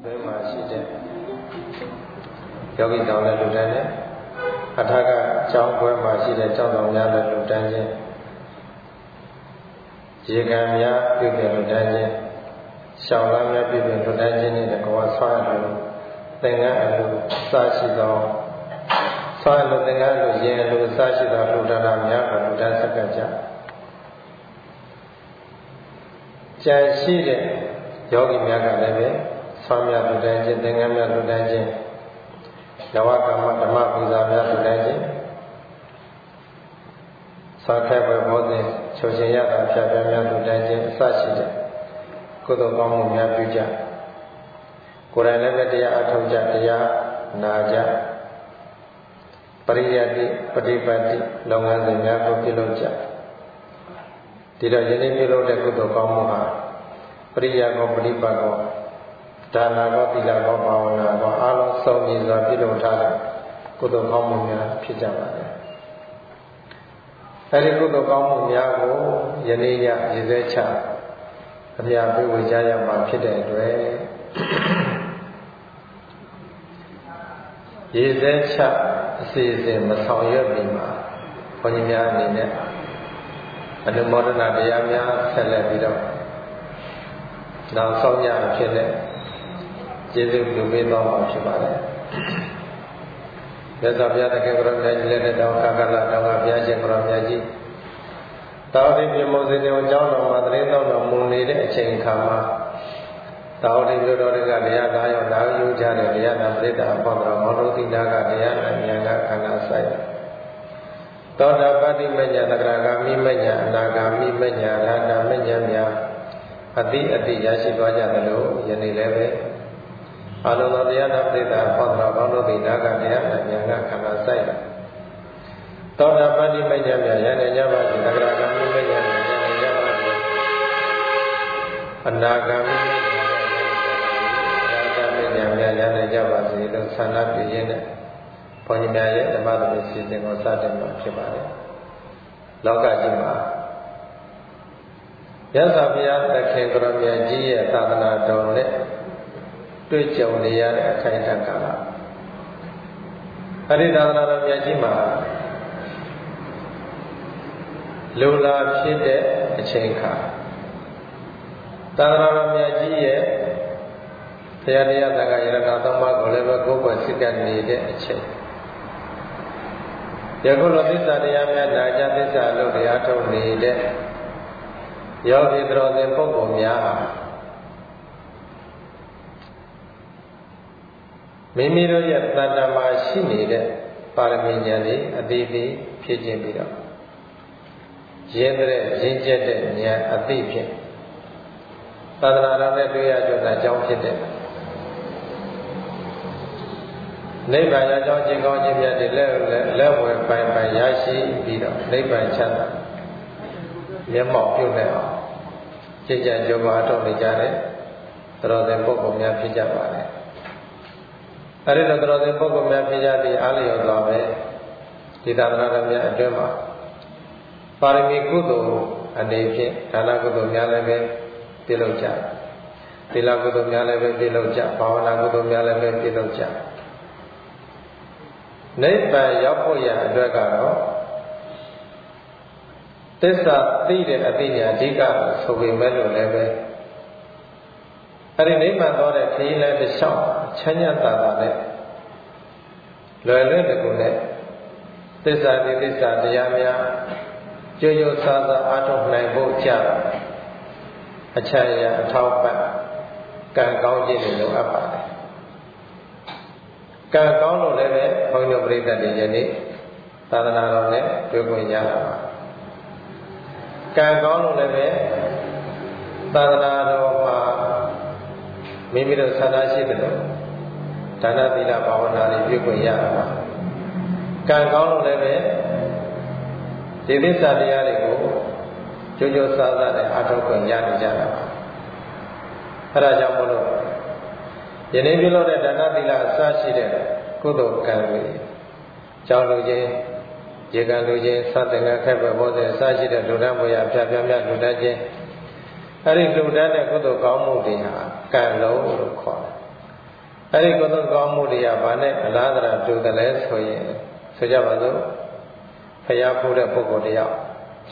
တွင်မှာရှိတဲ့ယောဂီတော်လည်းလူတန်းနဲ့အထာကကျောင်းပွဲမှာရှိတဲ့ကျောင်းတော်များလည်းလူတန်းချင်းရေကံများပြုပြင်လူတန်းချင်းရှောင်းလမ်းများပြုပြင်လူတန်းချင်းနဲ့တကွာဆွားလူသင်္ကန်းအလူစားရှိသောဆွားလူသင်္ကန်းလူရင်လူစားရှိသောလူတန်းများကလူတန်းဆက်ကကြကြံရှိတဲ့ယောဂီများကလည်းပဲဆွားများလူတန်းချင်းသင်္ကန်းများလူတန်းချင်းနဝကမ္မဓမ္မပူဇာများလူတန်းချင်းသာခဲဘဘောဇဉ်ချုပ်ရှင်ရတာဖြတ်ပြများလူတန်းချင်းအစရှိတဲ့ကုသိုလ်ကောင်းမှုများပြုကြကိုယ်တိုင်လည်းပဲတရားအထောက်ကြတရားနာကြပရိယတိပฏิပတ်တိလုပ်ငန်းစဉ်များကိုပြုလုပ်ကြဒီတော့ယနေ့ပြုလုပ်တဲ့ကုသိုလ်ကောင်းမှုဟာပရိယကောပฏิပတ်ကောဒါနာကောသီလကောဘာဝနာကောအားလုံးစုံညီစွာပြုလုပ်ထားတဲ့ကုသိုလ်ကောင်းမှုများဖြစ်ကြပါတယ်အဲဒီကုသိုလ်ကောင်းမှုများကိုယနေ့ညရည်စဲချအမြတ်ပေးဝေကြရမှာဖြစ်တဲ့အတွက်ရည်စဲချအစီအစဉ်မဆောင်ရွက်ပြီးမှဘုန်းကြီးများအနေနဲ့အနုမောဒနာတရားများဆက်လက်ပြီးတော့နောက်ဆုံးရဖြစ်တဲ့ကျေးဇူးပြုပေးတော်မှာဖြစ်ပါတယ်မြတ်စွာဘုရားတကယ်ကိုယ်တော်မြတ်ကြီးလည်းတဲ့တောင်းခါကလာတောင်းကဘုရားရှင်ကိုယ်တော်မြတ်ကြီးတာဝတိပြမောစေတေဝကျောင်းတော်မှာတရင်တော်မူနေတဲ့အချိန်ခါမှာတာဝတိမြို့တော်တွေကတရားသားရောနာယူကြတဲ့တရားနာပရိသတ်အပေါင်းတော်မောတော်တိနာကတရားနာဉာဏ်ကခန္ဓာဆိုင်သောတာပတ္တိမညာသက္ကရာဂာမိမညာအနာဂာမိမညာရဟတာမညာများအတိရရှိသွားကြသလိုယနေ့လည်းပဲအလုံးစုံတရားနာပရိသတ်အပေါင်းတော်မောတော်တိနာကတရားနာဉာဏ်ကခန္ဓာဆိုင်သောတာပတ္တိမညာများယနေ့ညပါစေသက္ကရာဂာမိမညာများယနေ့ညပါစေအနာဂာမိများရနိုင်ကြပါစေလို့ဆန္ဒပြုရင်းနဲ့ဘုန်းကြီးများရဲ့ဓမ္မသဘောစီစဉ်ကိုစတင်မှာဖြစ်ပါတယ်။လောကကြီးမှာရသဗျာသခင်ကရမြတ်ကြီးရဲ့သာသနာတော်နဲ့တွေ့ကြုံနေရတဲ့အခိုင်အတန့်ကာလအဲဒီသာသနာတော်မြတ်ကြီးမှာလူလာဖြစ်တဲ့အချိန်ခါသာသနာတော်မြတ်ကြီးရဲ့ဘုရားတရားသံဃာယရဏသုံးပါးကိုလည်းပဲကိုယ်ပွယ်စိတ်ကနေတဲ့အချိန်ယခုလိုသစ္စာတရားများနာကြသစ္စာလို့တရားထုတ်နေတဲ့ယောဂီတော်စင်ပုဂ္ဂိုလ်များဟာမိမိတို့ရဲ့တဏ္ဍာမှာရှိနေတဲ့ပါရမီဉာဏ်တွေအသေးသေးဖြစ်ခြင်းပြီးတော့ရင်းတဲ့ရင်းကျက်တဲ့ဉာဏ်အသိဖြင့်သာသနာတော်နဲ့တွေ့ရကြတဲ့အကြောင်းဖြစ်တဲ့နိဗ္ဗာန်ရောက်ခြင်းကောင်းခြင်းမြတ်တွေလက်ဝယ်ပိုင်ရရှိပြီးတော့နိဗ္ဗာန်ချမ်းသာမျက်မှောက်ပြုနေအောင်ကြည်ကြံကြိုးပမ်းထုတ်နေကြတဲ့တော်တဲ့ပုဂ္ဂိုလ်များဖြစ်ကြပါတယ်။အဲဒီတော့တော်တဲ့ပုဂ္ဂိုလ်များဖြစ်ကြပြီးအားလျော်စွာပဲဒီသာသနာတော်များအတွင်းမှာပါရမီကုသိုလ်အနေဖြင့်ဒါနကုသိုလ်များလည်းပဲပြုလုပ်ကြ။သီလကုသိုလ်များလည်းပဲပြုလုပ်ကြ။ဘာဝနာကုသိုလ်များလည်းပဲပြုလုပ်ကြ။နိဗ္ဗာန်ရောက်ဖို့ရအတွက်ကတော့သစ္စာသိတဲ့အသိဉာဏ်အဓိကဆိုပေမဲ့လို့လည်းပဲအဲဒီနိဗ္ဗာန်တော်တဲ့ခရီးလမ်းတစ်လျှောက်ချမ်းသာတာနဲ့လွယ်လွယ်တကူနဲ့သစ္စာတရားများကြိုးကြိုးစားစားအားထုတ်နိုင်ဖို့ကြအချမ်းရအထောက်ပံ့ကံကောင်းခြင်းတွေလိုအပ်ပါတယ်ကံကောင်းလို့လည်းပဲဘုန်းကြီးတို့ပြိဿတွေယနေ့သာသနာတော်နဲ့တွေ့ခွင့်ရတာပါကံကောင်းလို့လည်းပဲသာသနာတော်မှာမိမိတို့ဆန္ဒရှိတယ်လို့ဒါနသီလဘာဝနာတွေပြုခွင့်ရတာပါကံကောင်းလို့လည်းပဲဒီသစ္စာတရားတွေကိုကြိုးကြိုးစားစားနဲ့အားထုတ်ခွင့်ရနေကြတာပါအဲဒါကြောင့်မို့လို့ယနေ့ပြုလုပ်တဲ့ဒါနသီလအစရှိတဲ့ကုသိုလ်ကံတွေကြောင့်လူချင်းရေကံလူချင်းသတ္တငါခက်ပဲဘောဇဉ်အစရှိတဲ့လူတန်းဘုရားဖြတ်ပြမြလူတန်းချင်းအဲဒီလူတန်းတဲ့ကုသိုလ်ကောင်းမှုတွေဟာကံလုံးလို့ခေါ်တယ်အဲ့ဒီကုသိုလ်ကောင်းမှုတွေကဘာနဲ့အလားတရာတူတယ်လဲဆိုရင်ဆိုကြပါစို့ဖျားဖူးတဲ့ပုဂ္ဂိုလ်တယောက်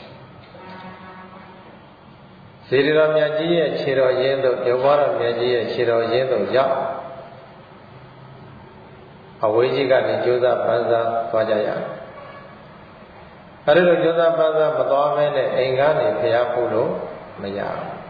ဇေဒီတော်မြတ်ကြီးရဲ့ခြေတော်ရင်းတို့ရုပ်ဘွားတော်မြတ်ကြီးရဲ့ခြေတော်ရင်းတို့ရောက်အဝေးကြီးကနေကြိုးစားပန်းစားသွားကြရအဲ့ဒီလိုကြိုးစားပန်းစားမသွားမဲနဲ့အိမ်ကနေဖျားဖူးလို့မရ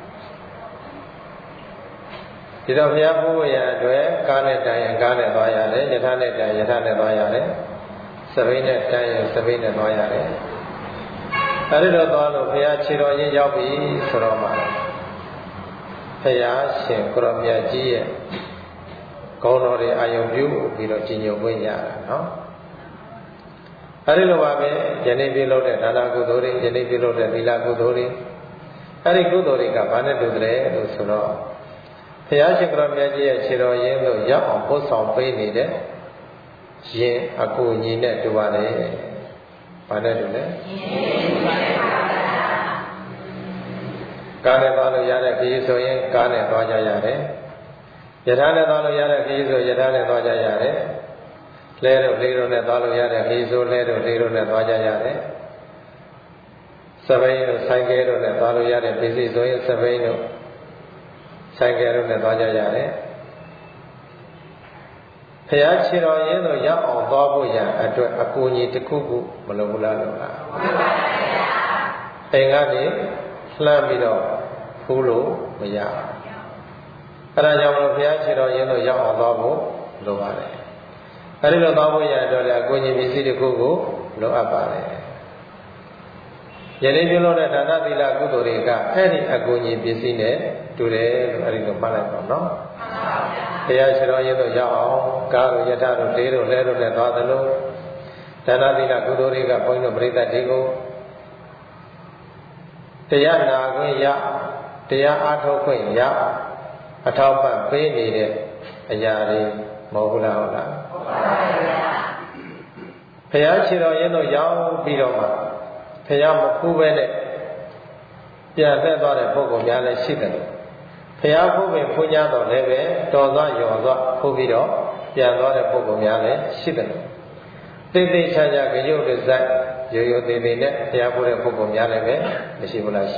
ဘူးဒီတော့ဘုရားဖူးရအတွက်ကားနဲ့တိုင်ရင်ကားနဲ့သွားရတယ်ယထာနဲ့တိုင်ယထာနဲ့သွားရတယ်စပိန်နဲ့တိုင်ရင်စပိန်နဲ့သွားရတယ်အဲဒီတော့သွားလို့ဘုရားခြေတော်ရင်းရောက်ပြီဆိုတော့မှဘုရားရှင်ကိုရောမြတ်ကြီးရဲ့ဂုဏ်တော်တွေအာယုံပြုပြီးတော့ကြီးညိုခွင့်ရတာနော်အဲဒီလိုပါပဲယနေ့ပြုလုပ်တဲ့ဒါနကုသိုလ်တွေယနေ့ပြုလုပ်တဲ့သီလကုသိုလ်တွေအဲဒီကုသိုလ်တွေကဘာနဲ့တူတယ်လို့ဆိုတော့ဘုရားရှင်ကိုရောမြတ်ကြီးရဲ့ခြေတော်ရင်းတို့ရောက်အောင်ပို့ဆောင်ပေးနေတဲ့ရင်အကူညီနဲ့တူပါတယ်။ဘာနဲ့တူလဲ။ကားနဲ့သွားလို့ရတဲ့ခရီးဆိုရင်ကားနဲ့သွားကြရတယ်။ယထာနဲ့သွားလို့ရတဲ့ခရီးဆိုယထာနဲ့သွားကြရတယ်။လဲတို့လေးတို့နဲ့သွားလို့ရတဲ့ခရီးဆိုလဲတို့လေးတို့နဲ့သွားကြရတယ်။စပိန်တို့ဆိုင်ကဲတို့နဲ့သွားလို့ရတဲ့ပစ္စည်းဆိုရင်စပိန်တို့ဆိုင်ကယ်တို့နဲ့သွားကြရတယ်။ဘုရားခြေတော်ရင်းတို့ရောက်အောင်သွားဖို့ရန်အတွက်အကူအညီတစ်ခုခုမလိုဘူးလားလို့လား။မှန်ပါဗျာ။အိမ်ကနေလှမ်းပြီးတော့ဖူးလို့မရဘူး။အဲဒါကြောင့်မို့ဘုရားခြေတော်ရင်းတို့ရောက်အောင်သွားဖို့လိုပါတယ်။အဲဒီလိုသွားဖို့ရန်အတွက်လည်းအကူအညီပစ္စည်းတစ်ခုခုလိုအပ်ပါတယ်။ယနေ့ပြုလို့တဲ့ဒါနသီလကုသိုလ်တွေကအဲ့ဒီအကူအညီပစ္စည်းနဲ့တူတယ်လို့အဲ့ဒီလိုမှတ်လိုက်ပါနော်။ဘုရားရှင်တော်ရင်တို့ရောက်အောင်ကားတို့ယထာတို့လေးတို့လဲတို့နဲ့သွားသလိုဒါနသီလကုသိုလ်တွေကဘုန်းကြီးတို့ပြိဿတွေကိုတရားနာခွင့်ရတရားအားထုတ်ခွင့်ရအထောက်ပံ့ပေးနေတဲ့အရာတွေမဟုတ်ဘူးလားဟုတ်လား။ဟုတ်ပါဘူးဗျာ။ဘုရားရှင်တော်ရင်တို့ရောက်ပြီးတော့မှဘုရားမဖူးပဲနဲ့ပြန်သက်သွားတဲ့ပုဂ္ဂိုလ်များလည်းရှိတယ်လို့ဘုရားဖူးပင်ဖူးကြတော့လည်းပဲတော်သွားရော်သွားဖူးပြီးတော့ပြန်သွားတဲ့ပုဂ္ဂိုလ်များလည်းရှိတယ်လို့သိသိချာချာကြရုပ်တစိုက်ရိုးရိုးသေးသေးနဲ့ဘုရားဖူးတဲ့ပုဂ္ဂိုလ်များလည်းပဲမရှိဘူးလားရှိ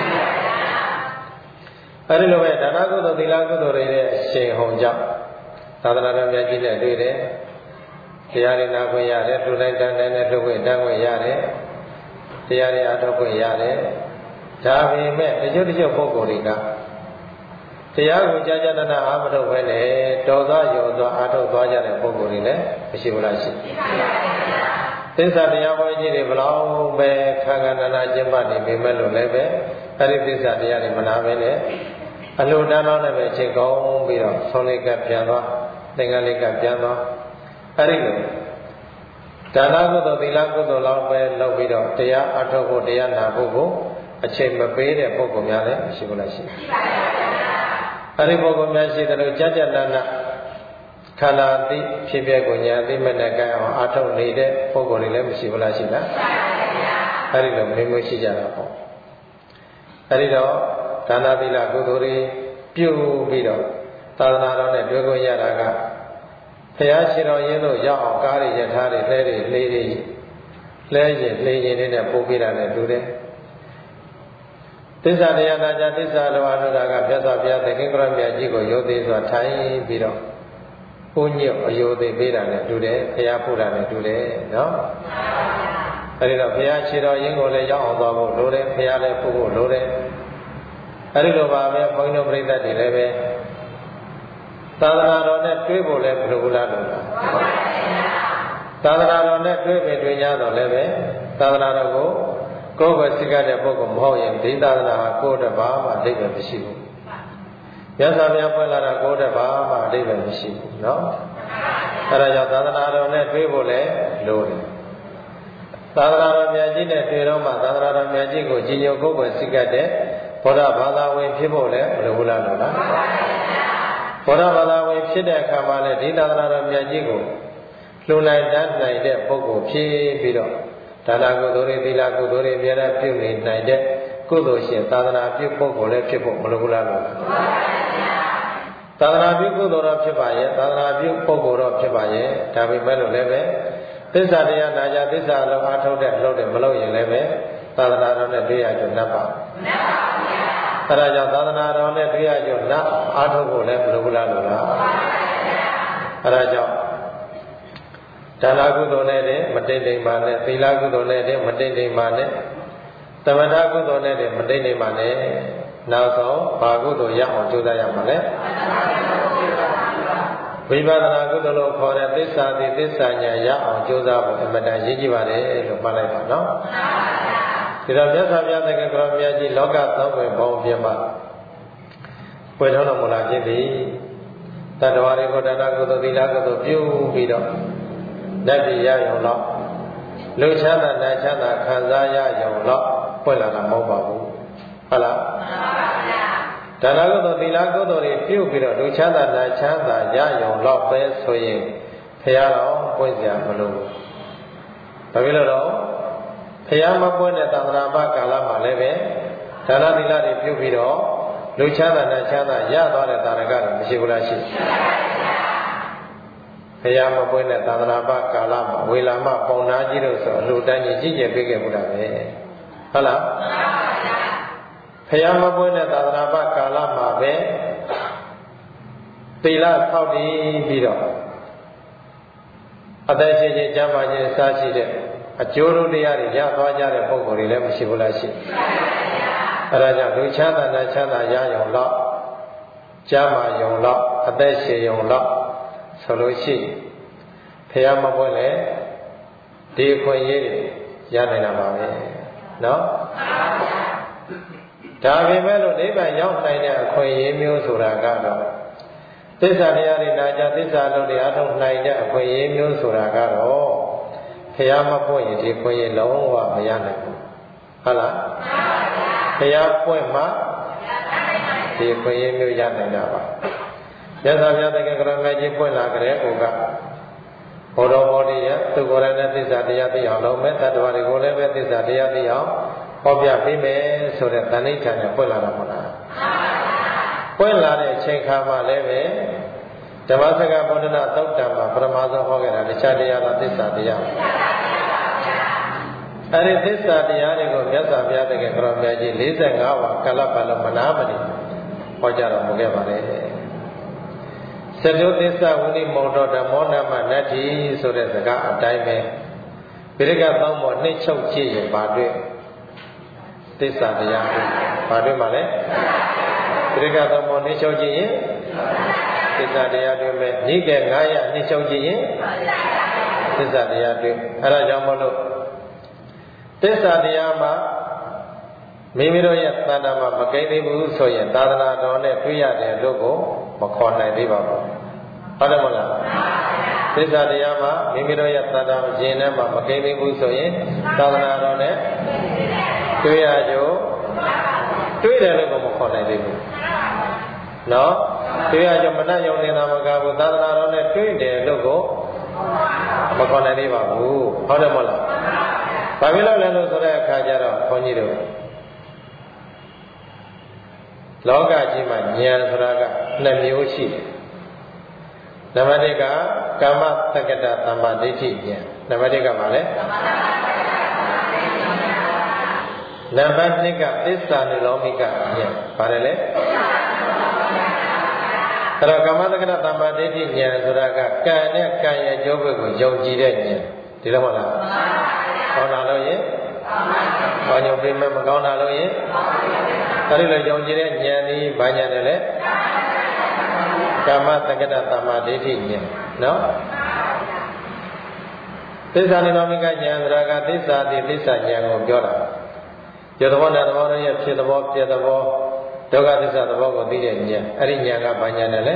အဲဒီလိုပဲဒါနကုသိုလ်သီလကုသိုလ်တွေရဲ့အရှင်ဟုန်ကြောင့်သာသနာတော်မြတ်ကြီးနဲ့တွေ့တယ်တရားရည်နာခွင့်ရတယ်လူတိုင်းတန်းတိုင်းနဲ့ထုတ်ခွင့်တန်းခွင့်ရတယ်တရားတွေအထောက်ခွင့်ရတယ်ဒါပေမဲ့တချို့ပုဂ္ဂိုလ်တွေကတရားကိုကြာကြာနာနာအားမထုတ်ဘဲနဲ့တော်သွားရော်သွားအားထုတ်သွားကြတဲ့ပုဂ္ဂိုလ်တွေလည်းမရှိဘူးလားရှိပါပါဘုရားသစ္စာတရားပွဲကြီးတွေဘလောက်ပဲခါခါနာနာကျင့်ပနေပေမဲ့လို့လည်းပဲအဲ့ဒီသစ္စာတရားတွေမနာဘဲနဲ့အလိုတန်းတော့လည်းပဲအချိန်ကောင်းပြီးတော့ဆုံးလေးကပြန်သွားသင်္ကန်းလေးကပြန်သွားအဲ့ဒီလိုဒါနကုသိုလ်သီလကုသိုလ်လောက်ပဲလုပ်ပြီးတော့တရားအထောက်ဖို့တရားနာဖို့ကိုအချိန်မပေးတဲ့ပုဂ္ဂိုလ်များလည်းရှိဘူးလားရှိပါပါဘုရားအဲဒီပုဂ္ဂိုလ်များရှိတယ်လို့ကြကြနာနာခန္ဓာသိဖြစ်ပြကိုညာသိမဲ့နဲ့ကြအောင်အထောက်နေတဲ့ပုဂ္ဂိုလ်တွေလည်းမရှိဘူးလားရှိလားရှိပါပါဘုရားအဲဒီလိုမျိုးမျိုးရှိကြတာပေါ့အဲဒီတော့ဒါနသီလကုသိုလ်တွေပြုပြီးတော့သာသနာတော်နဲ့တွေ့ခွင့်ရတာကဘုရားရှင်တော်ရင်းတို့ရောက်အောင်ကားတွေယထာတွေလဲတွေလေးတွေလဲရင်လေးရင်လေးနဲ့ပို့ပေးတာနဲ့တူတယ်သစ္စာတရားနာကြသစ္စာလောအထုတာကမြတ်စွာဘုရားသခင်္ကရမြတ်ကြီးကိုယုတ်သေးစွာထိုင်ပြီးတော့ဘုညွတ်အယုသေးပေးတာနဲ့တူတယ်ဘုရားပို့တာနဲ့တူတယ်နော်အဲဒီတော့ဘုရားခြေတော်ရင်းကိုလည်းရောက်အောင်သွားဖို့လိုတယ်ဘုရားလည်းပို့ဖို့လိုတယ်အဲဒီလိုပါပဲဘုန်းကြီးတို့ပြိဿတွေလည်းပဲသာသနာတော်နဲ့တွေ့ဖို့လည်းဘယ်လိုလားလို့သာသနာတော်နဲ့တွေ့ပြီတွေ့ကြတော့လည်းပဲသာသနာတော်ကိုကိုယ်ပဲစိတ်ကတဲ့ပုဂ္ဂိုလ်မဟုတ်ရင်ဒီသာသနာဟာကိုယ်တဘာမှအဓိပ္ပာယ်မရှိဘူး။မြတ်စွာဘုရားဖွင့်လာတာကိုယ်တဘာမှအဓိပ္ပာယ်မရှိဘူးနော်။အဲဒါကြောင့်သာသနာတော်နဲ့တွေ့ဖို့လည်းလိုတယ်။သာသနာတော်မြတ်ကြီးနဲ့တွေ့တော့မှသာသနာတော်မြတ်ကြီးကိုကြီးညိုကိုယ်ပဲစိတ်ကတဲ့ဘုရားဘာသာဝင်ဖြစ်ဖို့လည်းဘယ်လိုလားလို့လား။ဘုရားဘာသာဝင်ဖြစ်တဲ့အခါမှာလည်းဒီသာသနာတော်မြတ်ကြီးကိုလှူနိုင်တတ်နိုင်တဲ့ပုဂ္ဂိုလ်ဖြစ်ပြီးတော့ဒါနကုသိုလ်တွေသီလကုသိုလ်တွေအများအားပြုနေနိုင်တဲ့ကုသိုလ်ရှင်သာသနာပြုပုဂ္ဂိုလ်လည်းဖြစ်ဖို့မလိုဘူးလားလို့သသာသနာပြုကုသိုလ်တော်ဖြစ်ပါရဲ့သာသနာပြုပုဂ္ဂိုလ်တော်ဖြစ်ပါရဲ့ဒါပေမဲ့လို့လည်းပဲသစ္စာတရားနာကြသစ္စာလုံးအားထုတ်တဲ့လုပ်တယ်မလုပ်ရင်လည်းပဲသာသနာတော်နဲ့တွေ့ရကြနတ်ပါနတ်ပါဗျာအဲဒါကြောင့်သာသနာတော်နဲ့တွေ့ရကြနတ်အားထုတ်ဖို့လည်းမလိုဘူးလားလို့လားမှန်ပါဗျာအဲဒါကြောင့်ဒါနကုသိုလ်နဲ့တည်းမတိတ်တိမ်ပါနဲ့သီလကုသိုလ်နဲ့တည်းမတိတ်တိမ်ပါနဲ့သမထကုသိုလ်နဲ့တည်းမတိတ်တိမ်ပါနဲ့နောက်ဆုံးဘာကုသိုလ်ရအောင်ကြိုးစားရမှာလဲဝိပဿနာကုသိုလ်လို့ခေါ်တဲ့သစ္စာတိသစ္စာဉာဏ်ရအောင်ကြိုးစားဖို့အမှန်တန်ရည်ကြည်ပါတယ်လို့မှတ်လိုက်ပါနော်ဒီတော့မြတ်စွာဘုရားသခင်ကရောမြတ်ကြီးလောကသုံးပွင့်ဘုံပြမှာပွင့်ထောင်းတော်မူလာခြင်းသည်တတ္တဝါတွေကိုဒါနကုသိုလ်သီလကုသိုလ်ပြုပြီးတော့လက်ပြရရုံတော့လူချမ်းသာနာချမ်းသာခံစားရရုံတော့ပွင့်လာတာမဟုတ်ပါဘူးဟုတ်လားမှန်ပါဗျာဒါနကုသိုလ်သီလကုသိုလ်တွေပြုပြီးတော့လူချမ်းသာနာချမ်းသာရရုံတော့ပဲဆိုရင်ဘုရားတော်ပွင့်စရာမလိုဘူးဘာဖြစ်လို့တော့ဘုရားမပွင့်တဲ့သံဃာပကာလမှာလည်းပဲဒါနသီလတွေပြုပြီးတော့လူချမ်းသာနာချမ်းသာရသွားတဲ့တာရကတွေမရှိဘူးလားရှိဘုရားမပွင့်တဲ့သံဃာပကာလမှာဝေလာမပုံနာကြီးတို့ဆိုအလှတန်းကြီးကြီးကျယ်ပေးခဲ့မှုတာပဲဟုတ်လားဘုရားမပွင့်တဲ့သာသနာ့ဘကာလမှာပဲသီလဆောက်တည်ပြီးတော့အသက်ရှင်ခြင်းကျမ်းမာခြင်းအစရှိတဲ့အကျိုးတို့တရားတွေရသွားကြတဲ့ပုဂ္ဂိုလ်တွေလည်းမရှိဘူးလားရှိအဲဒါကြောင့်လူချမ်းသာနဲ့ချမ်းသာရရုံတော့ကျမ်းမာရုံတော့အသက်ရှင်ရုံတော့ဆိုလို့ရှိဘုရားမပွင့်လေဒီအခွင့်အရေးရနိုင်တာပါပဲနော်ဒါပေမဲ့လို့နိဗ္ဗာန်ရောက်နိုင်တဲ့အခွင့်အရေးမျိုးဆိုတာကတော့သစ္စာတရားတွေနာကြသစ္စာလုံးတွေအထုတ်နိုင်တဲ့အခွင့်အရေးမျိုးဆိုတာကတော့ဘုရားမပွင့်ရင်ဒီခွင့်ရလုံးဝမရနိုင်ဘူးဟုတ်လားဘုရားပွင့်မှဒီခွင့်ရမျိုးရနိုင်တာပါမြတ်စွာဘုရားသခင်ကရောမြတ်ကြီးပွင့်လာကြတဲ့ဥကဘောတော်ဘောတိယသူကိုယ်တိုင်နဲ့သစ္စာတရားသိအောင်လုပ်မယ်တတ္တဝါတွေကိုလည်းပဲသစ္စာတရားသိအောင်ဟောပြပေးမယ်ဆိုတဲ့တဏှိဌာန်နဲ့ပွင့်လာတာမဟုတ်လားပွင့်လာတဲ့အချိန်ခါမှလည်းပဲဓမ္မစကားဗုဒ္ဓနာသုတ်တံမှာပရမဇောဟောခဲ့တာတခြားတရားလားသစ္စာတရားအဲဒီသစ္စာတရားတွေကိုမြတ်စွာဘုရားတကယ်ကရောမြတ်ကြီး45ဝါကာလပတ်လုံးမနာမနေဟောကြားတော်မူခဲ့ပါတယ်သတုသစ္စာဝိနိမောတော်ဓမ္မောနာမနတ္တိဆိုတဲ့စကားအတိုင်းပဲပိရိကသောင်းပေါ်နှိမ့်ချုပ်ကြည့်ရင်ပါတွေ့သစ္စာတရားကိုဘာတွေ့မှာလဲပိရိကသောင်းပေါ်နှိမ့်ချုပ်ကြည့်ရင်သစ္စာတရားတွေ့မယ်ညိကဲ900နှိမ့်ချုပ်ကြည့်ရင်သစ္စာတရားတွေ့အဲဒါကြောင့်မလို့သစ္စာတရားမှာမိမိတို့ရဲ့သဏ္ဍာန်မှာမကိန်းသေးဘူးဆိုရင်သာသနာတော်နဲ့တွေ့ရတယ်လို့ကိုမခေါ်နိုင်သေးပါဘူးဟုတ်တယ်မလားသစ္စာတရားမှာမိမိတို့ရဲ့သဏ္ဍာန်ရင်ထဲမှာမကိန်းသေးဘူးဆိုရင်သာသနာတော်နဲ့တွေ့ရကြတွေ့တယ်လို့ကိုမခေါ်နိုင်သေးဘူးနော်တွေ့ရကြမနှံ့ရုံနေတာမကဘူးသာသနာတော်နဲ့တွေ့တယ်လို့ကိုမခေါ်နိုင်သေးပါဘူးဟုတ်တယ်မလားဘာဖြစ်လို့လဲလို့ဆိုတဲ့အခါကျတော့ခွန်ကြီးတို့လောကကြီးမှာဉာဏ်ဆိုတာက2မျိုးရှိတယ်နံပါတ်1ကကာမတက္ကတသမ္မာဒိဋ္ဌိဉာဏ်နံပါတ်1ကဘာလဲနံပါတ်2ကသစ္စာနုလောမိကဉာဏ်ဘာလဲလဲအဲ့တော့ကာမတက္ကတသမ္မာဒိဋ္ဌိဉာဏ်ဆိုတာကကံနဲ့ကံရဲ့အကျိုးဘက်ကိုယုံကြည်တဲ့ဉာဏ်ဒီလိုမဟုတ်လားကောင်းတာလို့ရင်ကောင်းညုံပြမကောင်းတာလို့ရင်ဒါလိုယုံကြည်တဲ့ဉာဏ်ဒီဘာဉာဏ်လဲကာမတက္ကတသမ္မာဒိဋ္ဌိဉာဏ်နော်သစ္စာနိရောဓကဉာဏ်ဆိုတာကသစ္စာတိသစ္စာဉာဏ်ကိုပြောတာယသဘောနာသဘောတို့ရဲ့ဖြစ်သဘောပြသဘောဒုက္ခသစ္စာသဘောကိုသိတဲ့ဉာဏ်အဲ့ဒီဉာဏ်ကဘာဉာဏ်လဲ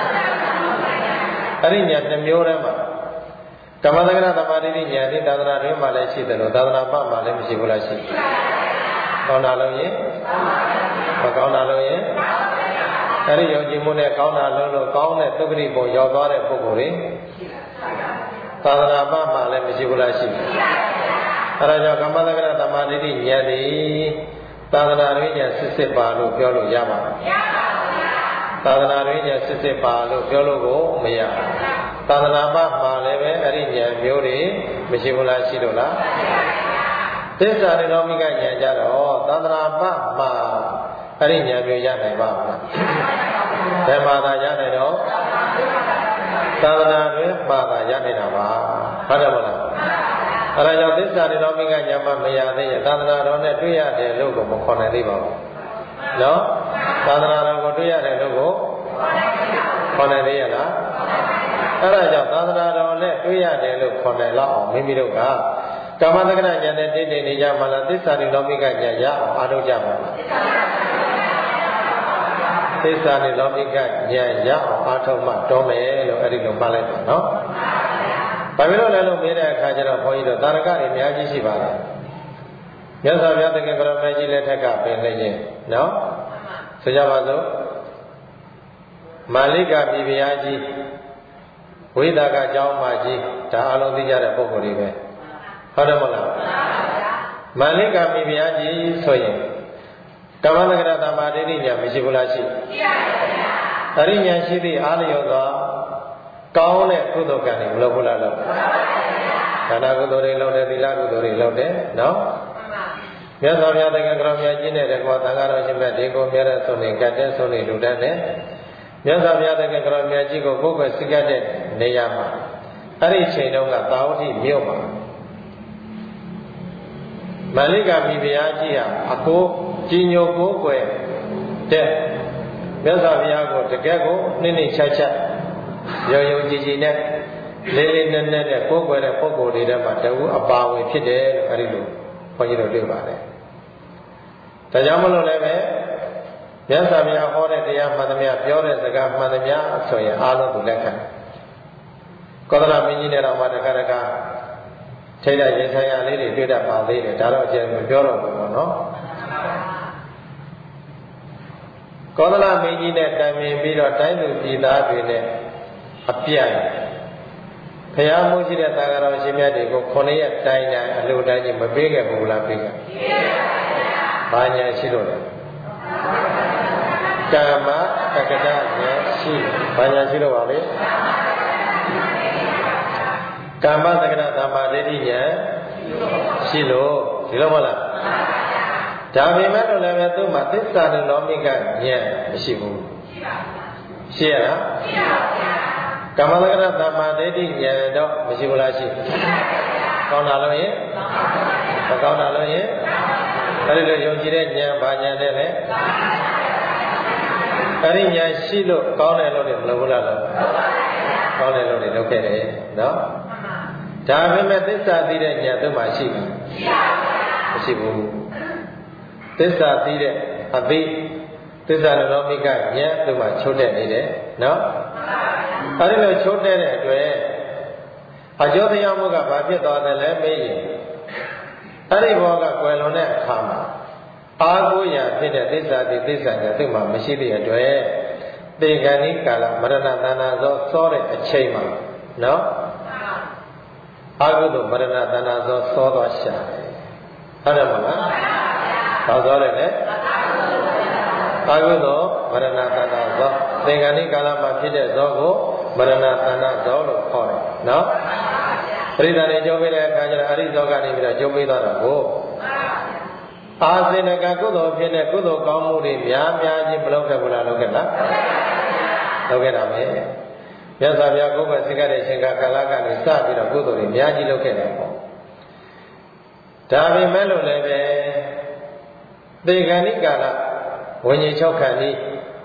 အဲ့ဒီဉာဏ်2မျိုးတည်းမှာကာမတက္ကတသမ္မာဒိဋ္ဌိဉာဏ်ဒီသာသနာတွင်မှလည်းရှိတယ်လို့သာသနာ့ဘက်မှာလည်းမရှိဘူးလားရှိကောင်းတာလို့ရင်မကောင်းတာလို့ရင်အဲ့ဒီယုံကြည်မှုနဲ့ကောင်းတာလို့ကောင်းတဲ့သုခတိပုံရောက်သွားတဲ့ပုဂ္ဂိုလ်တွေသာသနာ့ဘက်မှာလည်းမရှိဘူးလားရှိအဲ့ဒါကြောင့်ကာမတက္ကတသမ္မာဒိဋ္ဌိဉာဏ်ဒီသာသနာ့တွင်ဉာဏ်စစ်စစ်ပါလို့ပြောလို့ရပါမယ်သာသနာ့ရင်းစစ်စစ်ပါလို့ပြောလို့ကိုမရသာသနာ့မှာလည်းပဲအဲ့ဒီဉာဏ်မျိုးတွေမရှိဘူးလားရှိလို့လားသစ္စာနိရောဓိကဉာဏ်ကြတော့သာသနာ့မှာအဲ့ဒီဉာဏ်မျိုးရနိုင်ပါ့မလားဘယ်မှာသာရနိုင်တော့သာသနာ့တွင်မှာသာရနိုင်တာပါဟုတ်တယ်မလားအဲ့ဒါကြောင့်သစ္စာနိရောဓိကဉာဏ်မှမရသေးရင်သာသနာတော်နဲ့တွေ့ရတယ်လို့ကိုမခေါ်နိုင်သေးပါဘူးနော်သာသနာတော်ကိုတွေ့ရတယ်လို့ကိုခေါ်နိုင်သေးရလားအဲ့ဒါကြောင့်သာသနာတော်နဲ့တွေ့ရတယ်လို့ခေါ်နိုင်လောက်အောင်မိမိတို့ကကာမတက္ကရာဉာဏ်နဲ့တည်တည်နေကြမှာလားသစ္စာနိရောဓိကဉာဏ်ရအောင်အားထုတ်ကြပါလားသစ္စာနိရောဓိကဉာဏ်ရအောင်အားထုတ်မှတော်မယ်လို့အဲ့ဒီလိုမှတ်လိုက်ပါနော်ဘာဖြစ်လို့လဲလို့မေးတဲ့အခါကျတော့ဘုန်းကြီးတို့သာရကတွေအများကြီးရှိပါတယ်မြတ်စွာဘုရားတကယ်ကရမကြီးလက်ထက်ကပင်လည်းရင်နော်ဆိုကြပါစို့မာလိကပြည်ဘုရားကြီးဝိဒါကကျောင်းမကြီးဒါအလုံးသိကြတဲ့ပုဂ္ဂိုလ်တွေပဲဟုတ်တယ်မလားမာလိကပြည်ဘုရားကြီးဆိုရင်ကမ္မတက္ကရာသမ္မာဒိဋ္ဌိဉာဏ်မရှိဘူးလားရှိအရိညာရှိသည့်အားလျော်သောကောင်းတဲ့ကုသိုလ်ကံတွေမလုပ်ဘူးလားလို့ဒါနကုသိုလ်တွေလုပ်တယ်သီလကုသိုလ်တွေလုပ်တယ်နော်မြတ်စွာဘုရားတကယ်ကြောင့်မြတ်ကြီးနဲ့တကွာသံဃာတော်ရှင်မြတ်ဒီကိုမြတ်တဲ့ဆုံးနေကတ်တဲ့ဆုံးနေလူတတ်တဲ့မြတ်စွာဘုရားတကယ်ကြောင့်မြတ်ကြီးကိုပုဂ္ဂိုလ်စိတ်ကတဲ့နေရာမှာအဲ့ဒီချိန်တုန်းကသာဝတိမြို့မှာမာလိကပြည်ဘုရားကြီးဟာအကိုကြီးညိုကိုကွယ်တဲ့မြတ်စွာဘုရားကိုတကယ်ကိုနှိမ့်နှိမ့်ချချရုံရုံကြည်ကြည်နဲ့လေးလေးနက်နက်နဲ့ကိုယ်ွယ်တဲ့ပုဂ္ဂိုလ်တွေထဲမှာတဝူအပါဝင်ဖြစ်တယ်လို့အဲဒီလိုဘုန်းကြီးတို့တွေ့ပါတယ်။ဒါကြောင့်မလို့လည်းပဲမြတ်စွာဘုရားဟောတဲ့တရားမှန်သမျှပြောတဲ့စကားမှန်သမျှဆိုရင်အားလုံးသူလက်ခံ။ကောသလမင်းကြီးနဲ့တော့မှတခါတခါထိတ်တဲ့ရင်ဆိုင်ရာလေးတွေတွေ့တတ်ပါသေးတယ်ဒါတော့အကျယ်မပြောတော့ဘူးပေါ့နော်။ကောသလမင်းကြီးနဲ့တိုင်ပင်ပြီးတော့တိုင်းသူပြည်သားတွေနဲ့အပြိုင်ဘုရားမိုးရှိတဲ့သာဂတော်ရှင်မြတ်တွေကို9ရက်တိုင်တိုင်အလှူတိုင်းကြီးမပေးခဲ့ဘူးလားပေးခဲ့ဘာညာရှိလို့လဲကာမတက္ကတာညာရှိဘာညာရှိလို့ပါလေကာမတက္ကတာသမ္မာဒိဋ္ဌိညာရှိလို့ဒီလိုမဟုတ်လားဒါပေမဲ့တော့လည်းသူ့မှာသစ္စာနိရောဓိကဉာဏ်မရှိဘူးရှိရလားရှိပါဗျာကမ္မတက္ကရာသမ္မာဒိဋ္ဌိဉာဏ်တော့မရှိဘူးလားရှိကောင်းတာလို့ရင်မကောင်းတာလို့ရင်အဲ့ဒီလိုယုံကြည်တဲ့ဉာဏ်ဘာဉာဏ်နဲ့လဲအဲ့ဒီဉာဏ်ရှိလို့ကောင်းတယ်လို့လည်းမလုပ်ဘူးလားလို့ကောင်းတယ်လို့လည်းလုပ်ခဲ့တယ်နော်ဒါပေမဲ့သစ္စာသိတဲ့ဉာဏ်သူ့မှာရှိဘူးမရှိဘူးသစ္စာသိတဲ့အသိသစ္စာနိရောဓိကဉာဏ်သူ့မှာချိုးတက်နေတယ်နော်အဲဒီလိုချိုးတဲ့အတွက်အကျိုးတရားမှုကဘာဖြစ်သွားတယ်လဲမေးရင်အဲ့ဒီဘောကကွယ်လွန်တဲ့အခါမှာအာကိုရာဖြစ်တဲ့သစ္စာတိသစ္စာကသူ့မှာမရှိတဲ့အတွက်သေကံဤကာလမရဏတဏ္ဍာသောတဲ့အချိန်မှာနော်အာဟုတုမရဏတဏ္ဍာသောသွားရှာဟုတ်တယ်မလားဘာသောတယ်လဲအာဟုတုမရဏတဏ္ဍာသောသေကံဤကာလမှာဖြစ်တဲ့သောကိုမရဏတဏ္ဍသောလို့ခေါ်တယ်နော်ပရိသတ်တွေကြုံပေးတဲ့အခါကျတော့အရိသောကနေပြီးတော့ကြုံပေးသွားတာကိုအာစေနကကုသိုလ်ဖြစ်တဲ့ကုသိုလ်ကောင်းမှုတွေများများချင်းမလုပ်ခဲ့ဘူးလားလုပ်ခဲ့လားလုပ်ခဲ့တာပဲမြတ်စွာဘုရားကိုယ်ပဲသိခဲ့တဲ့ရှင်ကာလကနေစပြီးတော့ကုသိုလ်တွေအများကြီးလုပ်ခဲ့တယ်ပေါ့ဒါပေမဲ့လို့လည်းပဲသေကံဤကာလဝိညာဉ်6ခန္တီ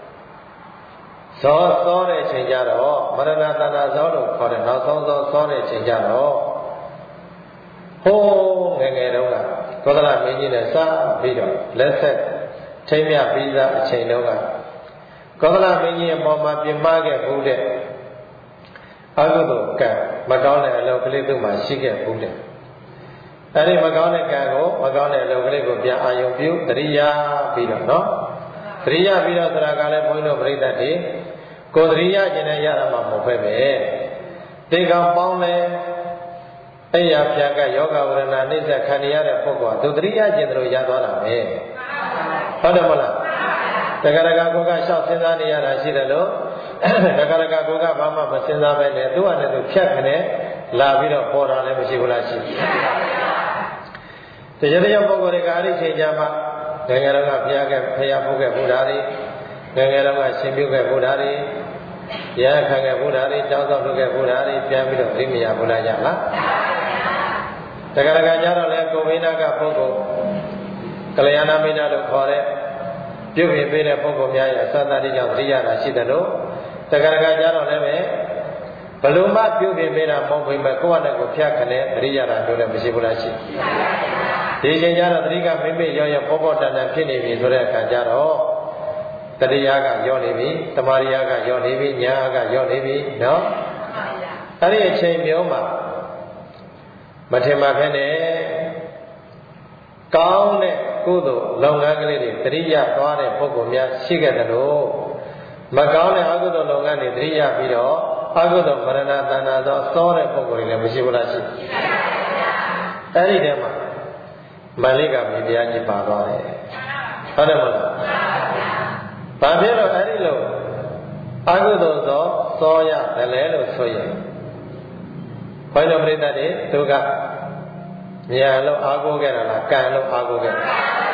သောတဲ့အချိန်ကြတော့မရဏတဏ္ဍာသောလို့ခေါ်တဲ့နောက်ဆုံးသောတဲ့အချိန်ကြတော့ဟိုးငယ်ငယ်တုန်းကကောသလမင်းကြီးနဲ့စပြီးတော့လက်ဆက်ထိမ့်မြပြီးသားအချိန်တုန်းကကောသလမင်းကြီးအပေါ်မှာပြမခဲ့ဘူးတဲ့အကုသိုလ်ကံမကောင်းတဲ့အလုပ်ကလေးသူ့မှာရှိခဲ့ဘူးတဲ့အဲဒီမကောင်းတဲ့ကံကိုမကောင်းတဲ့အလုပ်ကလေးကိုပြန်အာရုံပြုတရိယာပြီးတော့နော်တရိယာပြီးတော့သရကလည်းဘုန်းကြီးတို့ပြိဿတ်တွေကိုယ်တရိယာကျင်နဲ့ရတာမှမဟုတ်ပဲပဲတေကံပေါင်းလဲအဲ့ရဖြာကယောဂဝရဏနှိစ္စခံရတဲ့ပုဂ္ဂိုလ်ကသူတရိယာကျင်တို့ရသွားတာပဲဟုတ်တယ်မဟုတ်လားတက္ကရာကိုကရှောက်စဉ်းစားနေရတာရှိတယ်လို့တက္ကရာကိုကဘာမှမစဉ်းစားပဲနဲ့သူ့အနေနဲ့ဖြတ်ခနဲ့လာပြီးတော့ပေါ်တာလည်းမရှိဘူးလားရှိတရားတရားပုဂ္ဂိုလ်တွေကအဲ့ဒီချိန်ကြမှာငယ်ငယ်တော့ကဘုရားပုဂ္ဂိုလ်ဘုရားတွေငယ်ငယ်တော့ကရှင်ပြုခဲ့ဘုရားတွေတရားခံခဲ့ဘုရားတွေတောင်းဆောင်လုပ်ခဲ့ဘုရားတွေပြန်ပြီးတော့သိမရဘုရားကြလားတက္ကရာကြတော့လေကိုဝိနာကပုဂ္ဂိုလ်ကလျာဏမိတ်တို့ခေါ်တဲ့ပြုပြင်ပေးတဲ့ပုဂ္ဂိုလ်များရဲ့အသတ္တတိကြောင့်သိရတာရှိတယ်လို့တက္ကရာကြတော့လည်းပဲဘလို့မှပြုပြင်ပေးတာမဟုတ်ဘူးမဲ့ကိုယ့်အနေကိုဖြတ်ခနဲ့သိရတာတို့လည်းမရှိဘူးလားရှိဒီချိန်ကျတော့သတိကမိမိရောပေါ်ပေါ်တန်တန်ဖြစ်နေပြီဆိုတဲ့အခါကျတော့တတရားကရောနေပြီတမာရိယကရောနေပြီညာကရောနေပြီနော်အဲ့ဒီအချိန်မျိုးမှာမထင်မှခဲနဲ့ကောင်းတဲ့ကုသိုလ်လုပ်ငန်းကလေးတွေတရိယာသွားတဲ့ပုဂ္ဂိုလ်များရှိခဲ့တယ်လို့မကောင်းတဲ့အကုသိုလ်လုပ်ငန်းတွေတရိယာပြီးတော့အကုသိုလ်မရဏတဏ္ဍာသောသောတဲ့ပုဂ္ဂိုလ်တွေလည်းမရှိဘူးလားရှိအဲ့ဒီထဲမှာမန္လိကမိဖုရားကြီးပါသွားတယ်ဟုတ်တယ်မလားဘာဖြစ်လို့အဲ့ဒီလိုအကုသိုလ်သောရတယ်လဲလို့ဆိုရင်ဘယ်လိုပြိတ္တတွေသူကဉာဏ်လို့အားကိုးခဲ့တာလားကံလို့အားကိုးခဲ့တာ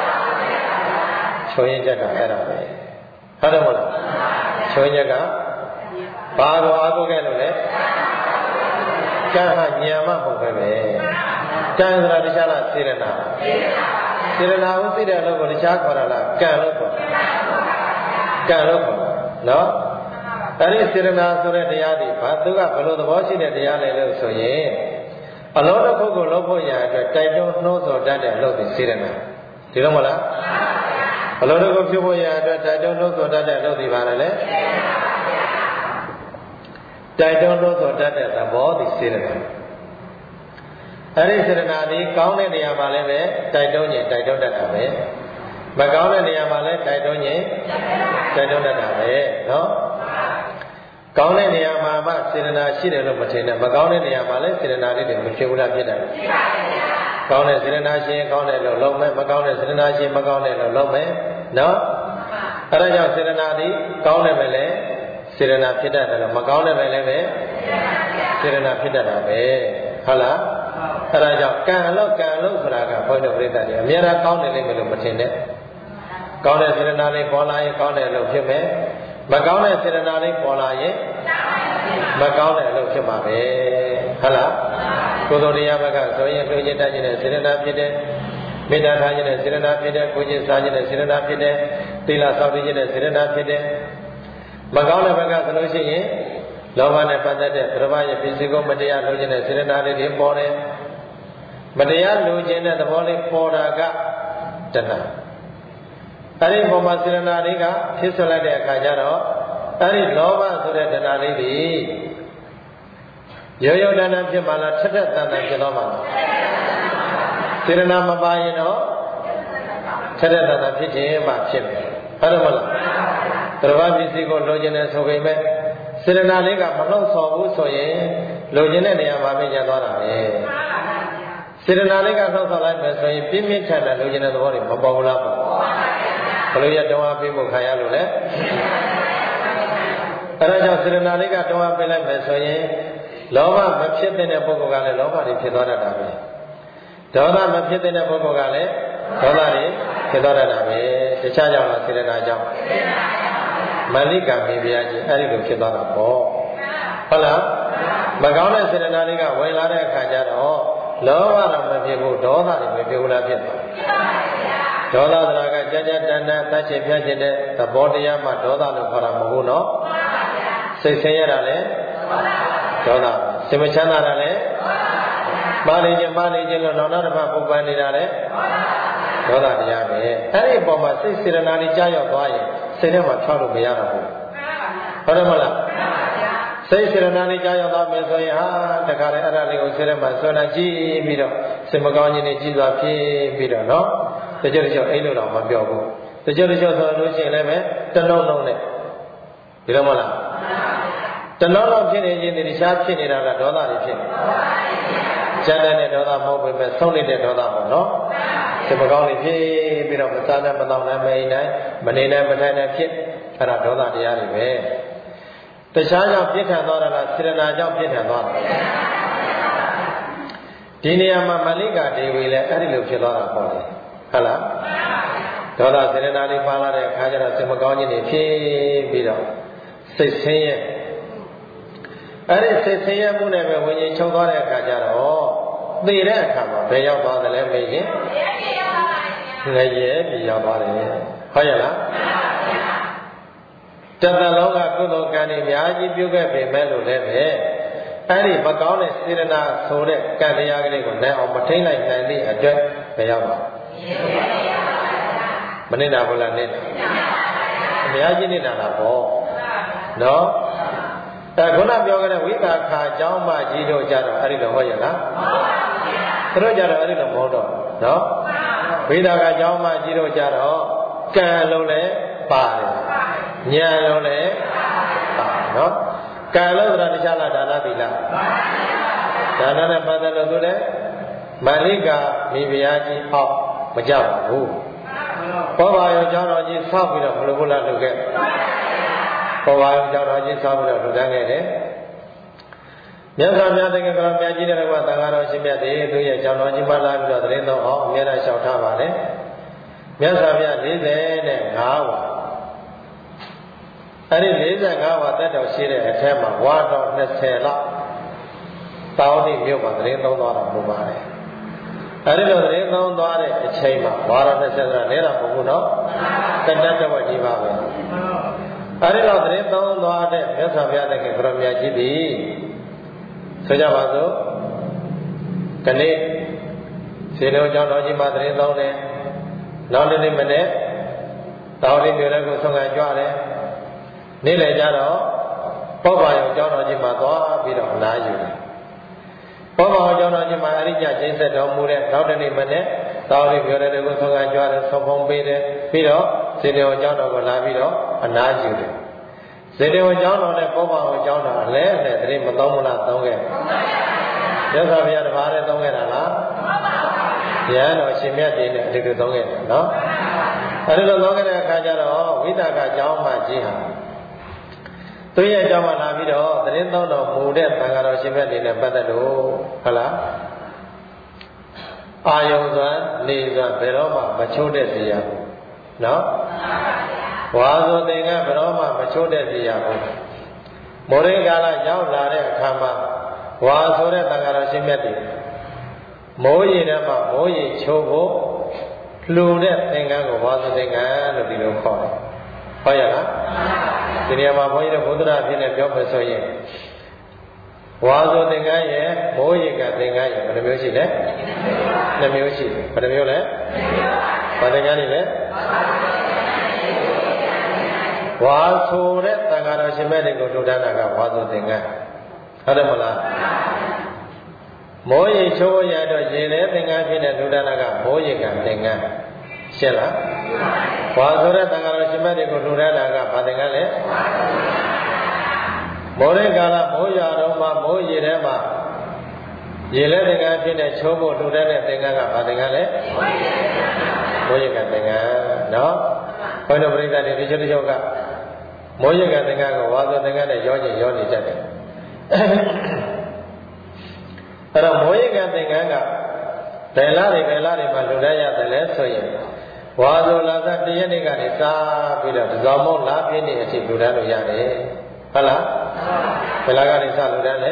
ချိုးရင်ချက်ကအဲ့ဒါပဲဟုတ်တယ်မလားချိုးရင်ချက်ကဘာကိုအားကိုးခဲ့လို့လဲကံဟာဉာဏ်မှမဟုတ်ပဲကံဆိုတာတခြားလားစေရနာစေရနာကိုသိတဲ့လို့ကိုတခြားခေါ်တာလားကံလို့ခေါ်ကံလို့ခေါ်နော်အဲ့ဒီစေရနာဆိုတဲ့တရားတွေဘာသူကဘယ်လိုသဘောရှိတဲ့တရားလဲလို့ဆိုရင်အလုံးတစ်ခုကိုလုပ်ဖို့ရအတွက်တိုက်တွန်းနှိုးဆော်တတ်တဲ့အလုပ်တွေစေရနာဒီလိုမလားအလုံးတစ်ခုပြုဖို့ရအတွက်တိုက်တွန်းနှိုးဆော်တတ်တဲ့အလုပ်တွေပါလေတိုက်တွန်းနှိုးဆော်တတ်တဲ့သဘောတွေစေရနာအဲ့ဒီစေရနာဒီကောင်းတဲ့နေရာမှာလည်းပဲတိုက်တွန်းရင်တိုက်တွန်းတတ်တာပဲမကောင်းတဲ့နေရာမှာလည်းတိုက်တွန်းရင်တိုက်တွန်းတတ်တာပဲနော်ကောင်းတဲ့နေရာမှာမှစေတနာရှိတယ်လို့မထင်နဲ့မကောင်းတဲ့နေရာမှာလည်းစေတနာလေးတွေမဖြစ်ဘူးလားဖြစ်တယ်ဖြစ်ပါဗျာကောင်းတဲ့စေတနာရှင်ကောင်းတယ်လို့လုပ်မယ်မကောင်းတဲ့စေတနာရှင်မကောင်းတယ်လို့လုပ်မယ်နော်အဲဒါကြောင့်စေတနာသည်ကောင်းတယ်ပဲလေစေတနာဖြစ်တတ်တယ်လို့မကောင်းတယ်ပဲလည်းပဲစေတနာဖြစ်တတ်တာပဲဟုတ်လားအဲဒါကြောင့်ကံလို့ဆိုတာကဘုန်းတော်ပြိတ္တတွေအများအားကောင်းတယ်လို့မထင်နဲ့ကောင်းတဲ့စေတနာလေးပေါ်လာရင်ကောင်းတယ်လို့ဖြစ်မယ်မကောင်းတဲ့စေတနာလေးပေါ်လာရင်မကောင်းတဲ့အလုပ်ဖြစ်မှာပဲဟုတ်လားကိုယ်တော်တရားဘက်ကဆိုရင်လူချင်းတတ်ခြင်းနဲ့စေတနာဖြစ်တယ်မေတ္တာထားခြင်းနဲ့စေတနာဖြစ်တယ်ကိုချင်းစားခြင်းနဲ့စေတနာဖြစ်တယ်သီလစောင့်တည်ခြင်းနဲ့စေတနာဖြစ်တယ်မကောင်းတဲ့ဘက်ကဆိုလို့ရှိရင်လောဘနဲ့ပတ်သက်တဲ့ပြဘာရဲ့ပစ္စည်းကိုမတရားလိုချင်တဲ့စေတနာလေးတွေပေါ်တယ်မတရားလိုချင်တဲ့သဘောလေးပေါ်တာကတဏှာအဲ့ဒီပုံမှာစေတနာလေးကဖြစ်ဆွလိုက်တဲ့အခါကျတော့အဲ့ဒီလောဘဆိုတဲ့တဏှာလေးတွေရိုးရိုးတန်းတန်းဖြစ်မှလားထက်ထက်တန်တန်ဖြစ်တော့မှလားစေတနာမပါရင်တော့ထက်ထက်တန်တန်ဖြစ်ခြင်းမှဖြစ်မယ်ဟုတ်တယ်မလားသရဝပစ္စည်းကိုလိုချင်တယ်ဆိုပေမဲ့စေတနာလေးကမနှုတ်ဆော်ဘူးဆိုရင်လိုချင်တဲ့နေရာမှာပဲကျသွားတာပဲစေတနာလေးကနှုတ်ဆော်လိုက်မယ်ဆိုရင်ပြင်းပြင်းထန်ထန်လိုချင်တဲ့သဘောတွေမပေါ်ဘူးလားပေါ့ဘယ်လိုရတောင်းအားပေးဖို့ခံရလို့လဲအဲဒါကြောင့်စေတနာလေးကတောင်းအားပေးလိုက်မယ်ဆိုရင်လောဘမဖြစ်တဲ့ပုဂ္ဂိုလ်ကလည်းလောဘတွေဖြစ်သွားတတ်တာပဲဒေါသမဖြစ်တဲ့ပုဂ္ဂိုလ်ကလည်းဒေါသတွေဖြစ်သွားတတ်တာပဲတခြားကြောင့်လားစေတနာကြောင့်မန္လိကမိဖုရားကြီးအဲ့ဒီလိုဖြစ်သွားတာပေါ့ဟုတ်လားမကောင်းတဲ့စေတနာလေးကဝင်လာတဲ့အခါကျတော့လောဘတော့မဖြစ်ဘူးဒေါသတွေမဖြစ်ဘူးလားဖြစ်သွားဒေါသသရာကကြကြတန်တန်သတ်ချင်ဖြတ်ချင်တဲ့သဘောတရားမှဒေါသလို့ခေါ်တာမဟုတ်ဘူးနော်စိတ်ဆင်းရဲတာလည်းဒေါသစိတ်မချမ်းသာတာလည်းမာနေခြင်းလို့နောက်တစ်ပတ်ပုပ္ပန်နေတာလည်းဒေါသတရားပဲအဲ့ဒီအပေါ်မှာစိတ်စေတနာလေးကြားရောက်သွားရင်စိတ်ထဲမှာဖြောက်လို့မရတော့ဘူးဟုတ်တယ်မလားစိတ်စေတနာလေးကြားရောက်သွားမယ်ဆိုရင်ဟာတခါလေအဲ့ဒါလေးကိုစိတ်ထဲမှာဆွဲလာကြည့်ပြီးတော့စိတ်မကောင်းခြင်းတွေကြီးစွာဖြစ်ပြီးတော့နော်တချို့အိမ်လို့တော့မပြောဘူးတချို့ဆိုလို့ရှိရင်လည်းပဲတလုံးလုံးနဲ့ဒီလိုမလားတလုံးလုံးဖြစ်နေခြင်းတွေရှားဖြစ်နေတာကဒေါသတွေဖြစ်နေကျန်တဲ့ဒေါသမဟုတ်ပေမဲ့ဆုံးနေတဲ့ဒေါသပေါ့နော်စိတ်မကောင်းနေဖြစ်ပြီးတော့မစားနဲ့မတော့နဲ့မအိမ်နိုင်မနေနဲ့မထိုင်နဲ့ဖြစ်အဲ့ဒါဒေါသတရားတွေပဲတခြားကြောင့်ပြစ်ထန်သွားတာလားစေတနာကြောင့်ပြစ်ထန်သွားတာဒီနေရာမှာမလိကာဒေဝီလည်းအဲ့ဒီလိုဖြစ်သွားတာပေါ့လေဟုတ်လားဒေါသစေတနာလေးပါလာတဲ့အခါကျတော့စိတ်မကောင်းခြင်းတွေဖြစ်ပြီးတော့စိတ်ဆင်းရဲအဲ့ဒီစိတ်ဆင်းရဲမှုနဲ့ပဲဝิญဉ်ချုပ်သွားတဲ့အခါကျတော့သိတဲ့အခါမှာဘယ်ရောက်သွားတယ်လဲမေးရင်ငရဲပြည်ရောက်သွားတယ်ဟုတ်ရဲ့လားတသလုံးကကုသိုလ်ကံတွေအများကြီးပြုခဲ့ပေမဲ့လို့လည်းပဲအဲ့ဒီမကောင်းတဲ့စေတနာဆိုတဲ့ကံတရားကလေးကိုနိုင်အောင်မထိန်လိုက်နိုင်သည့်အတွက်ဘယ်ရောက်ပါမနေတာဘူးလားနေတာအများကြီးနေတာလားပေါ့နော်ခုနပြောခဲ့တဲ့ဝိပါခာเจ้าမကြီးတို့ကြတော့အဲ့ဒီလိုဟုတ်ရဲ့လားသူတို့ကြတော့အဲ့ဒီလိုမဟုတ်တော့နော်ဝိပါခာเจ้าမကြီးတို့ကြတော့ကံလုံးလည်းပါတယ်ဉာဏ်လုံးလည်းပါတယ်နော်ကံလုံးဆိုတာတခြားလားဒါနသီလဒါနနဲ့ပတ်သက်လို့သူလည်းမလိကာမိဖုရားကြီးအောက်မကြပါဘူးဘောဘာယောเจ้าတော်ကြီးဆောက်ပြီးတော့ဘုလိုဘုလားလုပ်ခဲ့ဘောဘာယောเจ้าတော်ကြီးဆောက်ပြီးတော့လှူဒန်းခဲ့တယ်မြတ်စွာဘုရားတကယ်ကတော့မြတ်ကြီးတဲ့ကွာသံဃာတော်ရှင်မြတ်တွေသူရဲ့ကျောင်းတော်ကြီးမှလာပြီးတော့သတင်းတော်ဟောအများအားလျှောက်ထားပါလေမြတ်စွာဘုရား45ဝါအဲ့ဒီ45ဝါတက်တော်ရှိတဲ့အထက်မှာဝါတော်20လောက်တောင်းတိမြို့မှာသတင်းသုံးသွားတာပုံပါတယ်အဲ့ဒီလိုသတင်းသုံးသွားတဲ့အချိန်မှာဝါတော်20ဆိုတာလဲတာမဟုတ်ဘူးနော်တတတဝက်ကြီးပါပဲအဲ့ဒီလိုသတင်းသုံးသွားတဲ့မြတ်စွာဘုရားတကယ်ကတော်မြတ်ကြီးသည်ဆိုကြပါစို့ကနေ့ခြေတော်ကျောင်းတော်ကြီးမှာသတင်းသုံးတယ်နောက်နေ့မနေ့တောင်းတိမြို့လည်းကိုဆုံးခံကြွတယ်နေ့လည်ကြတော့ပောပါရုံကျောင်းတော်ကြီးမှာသွားပြီးတော့နားယူတယ်ပောပါရုံကျောင်းတော်ကြီးမှာအရိညကျိန်းဆက်တော်မူတဲ့နောက်တနေ့မနေ့တောင်းတိမြို့လည်းကိုဆုံးခံကြွတယ်ဆုံးဖုံးပေးတယ်ပြီးတော့ခြေတော်ကျောင်းတော်ကိုလာပြီးတော့အနားယူတယ်ဇေတဝန်ကျောင်းတော်နဲ့ပောပါဝန်ကျောင်းတော်အလဲနဲ့တည်းမသုံးမလားသုံးခဲ့မြတ်စွာဘုရားတပါးနဲ့သုံးခဲ့တာလားဘုရားတော်ရှင်မြတ်ကြီးနဲ့အတူတူသုံးခဲ့တယ်နော်အဲဒီလိုသုံးခဲ့တဲ့အခါကျတော့ဝိသကကျောင်းမကြီးဟာသူရဲ့ကျောင်းမှာလာပြီးတော့သတင်းသုံးတော်မူတဲ့သံဃာတော်ရှင်မြတ်ကြီးနဲ့ပတ်သက်လို့ဟုတ်လားအာယုံစွာနေစွာဘယ်တော့မှမချိုးတဲ့စီရဘူးနော်ဝါဆိုသင်္ကဘယ်တော့မှမချိုးတဲ့စီရဘူးမောရိကာလရောက်လာတဲ့အခါမှာဝါဆိုတဲ့သံဃာတော်ရှင်မြတ်ကြီးမိုးရေထဲမှာမိုးရေချိုးဖို့လှူတဲ့သင်္ကန်းကိုဝါဆိုသင်္ကန်းလို့ဒီလိုခေါ်တယ်ဟုတ်ရဲ့လားဒီနေရာမှာဘုန်းကြီးတို့ဘုဒ္ဓရာဖြစ်နေပြောမယ်ဆိုရင်ဝါဆိုသင်္ကန်းရဲ့မိုးရေကသင်္ကန်းရဲ့ဘယ်နှမျိုးရှိလဲ2မျိုးရှိတယ်ဘယ်နှမျိုးလဲဘာသင်္ကန်းတွေလဲဝါဆိုတဲ့သံဃာတော်ရှင်မြတ်တွေကိုလှူဒါန်းတာကဝါဆိုသင်္ကန်းဟုတ်တယ်မလားမိုးရေချိုးရတော့ရေလဲသင်္ကန်းဖြစ်တဲ့လှူဒါန်းတာကမိုးရေကသင်္ကန်းရှင်းလားဝါဆိုတဲ့သံဃာတော်ရှင်မြတ်တွေကိုလှူဒါန်းတာကဘာသင်္ကန်းလဲမိုးရေကာလမိုးရွာတော့မှမိုးရေထဲမှာရေလဲသင်္ကန်းဖြစ်တဲ့ချိုးဖို့လှူဒါန်းတဲ့သင်္ကန်းကဘာသင်္ကန်းလဲမိုးရေကသင်္ကန်းနော်ဘုန်းတော်ပရိသတ်တွေဒီချက်တစ်ချက်ကမိုးရေကသင်္ကန်းကိုဝါဆိုသင်္ကန်းနဲ့ရောနေတတ်တယ်အဲ့တော့မိုးရေကသင်္ကန်းကဘယ်လားတွေမှာလူတိုင်းရတယ်လဲဆိုရင်ဝါဆိုလာသတရက်နေ့ကနေစားပြီးတော့ဒီကောင်မုံလာပြင်းနေအထိလူတိုင်းလို့ရတယ်ဟုတ်လားဘယ်လားကနေစလူတိုင်းလဲ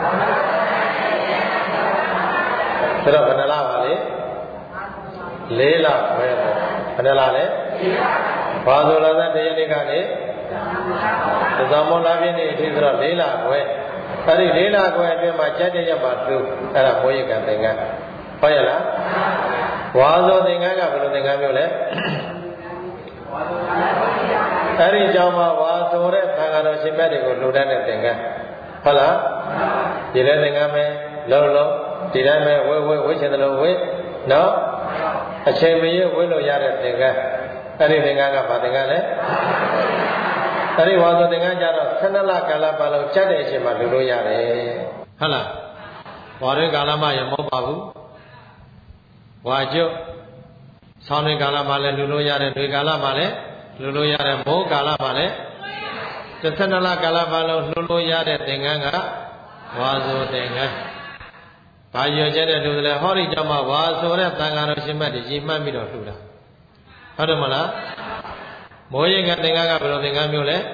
ဆိုတော့ဘယ်နှလားပါလဲ4လပဲပေါ့ဘယ်နှလားလဲဝါဆိုလာသတရက်နေ့ကနေဒီကောင်မုံလာပြင်းနေအထိဆိုတော့4လပဲအဲ့ဒီ4လခွဲအတွင်းမှာကြက်ကြက်ပါသူအဲ့ဒါမိုးရေကသင်္ကန်းဟုတ်ရဲ့လားဝါဆိုသင်္ကန်းကဘယ်လိုသင်္ကန်းမျိုးလဲအဲ့ဒီကြောင့်မှဝါဆိုတဲ့သံဃာတော်ရှင်မြတ်တွေကိုလှူဒန်းတဲ့သင်္ကန်းဟုတ်လားဒီတဲ့သင်္ကန်းပဲလုံးဒီတိုင်းပဲဝိချင်တယ်လို့ဝိနော်အချိန်မရွေးဝိလို့ရတဲ့သင်္ကန်းအဲ့ဒီသင်္ကန်းကဘာသင်္ကန်းလဲအဲ့ဒီဝါဆိုသင်္ကန်းကြတော့12လကာလပတ်လုံးကြက်တဲ့အချိန်မှာလှူလို့ရတယ်ဟုတ်လားဝါရဲကာလမှရမဟုတ်ပါဘူးဝါကျွတ်ဆောင်းနေကာလမှာလည်းလူလို့ရတယ်တွေကာလမှာလည်းလူလို့ရတယ်မိုးကာလမှာလည်း12လကာလမှာလုံးလှလို့ရတဲ့သင်္ကန်းကဝါဆိုသင်္ကန်းဘာရွယ်ချက်တဲ့လူတွေလဲဟောဒီကြောင့်မှဝါဆိုတဲ့သံဃာတော်ရှင်မတ်တွေကြီးမှတ်ပြီးတော့လှူတာဟုတ်တယ်မလားမိုးရင်ကသင်္ကန်းကဘယ်လိုသင်္ကန်းမျိုးလဲ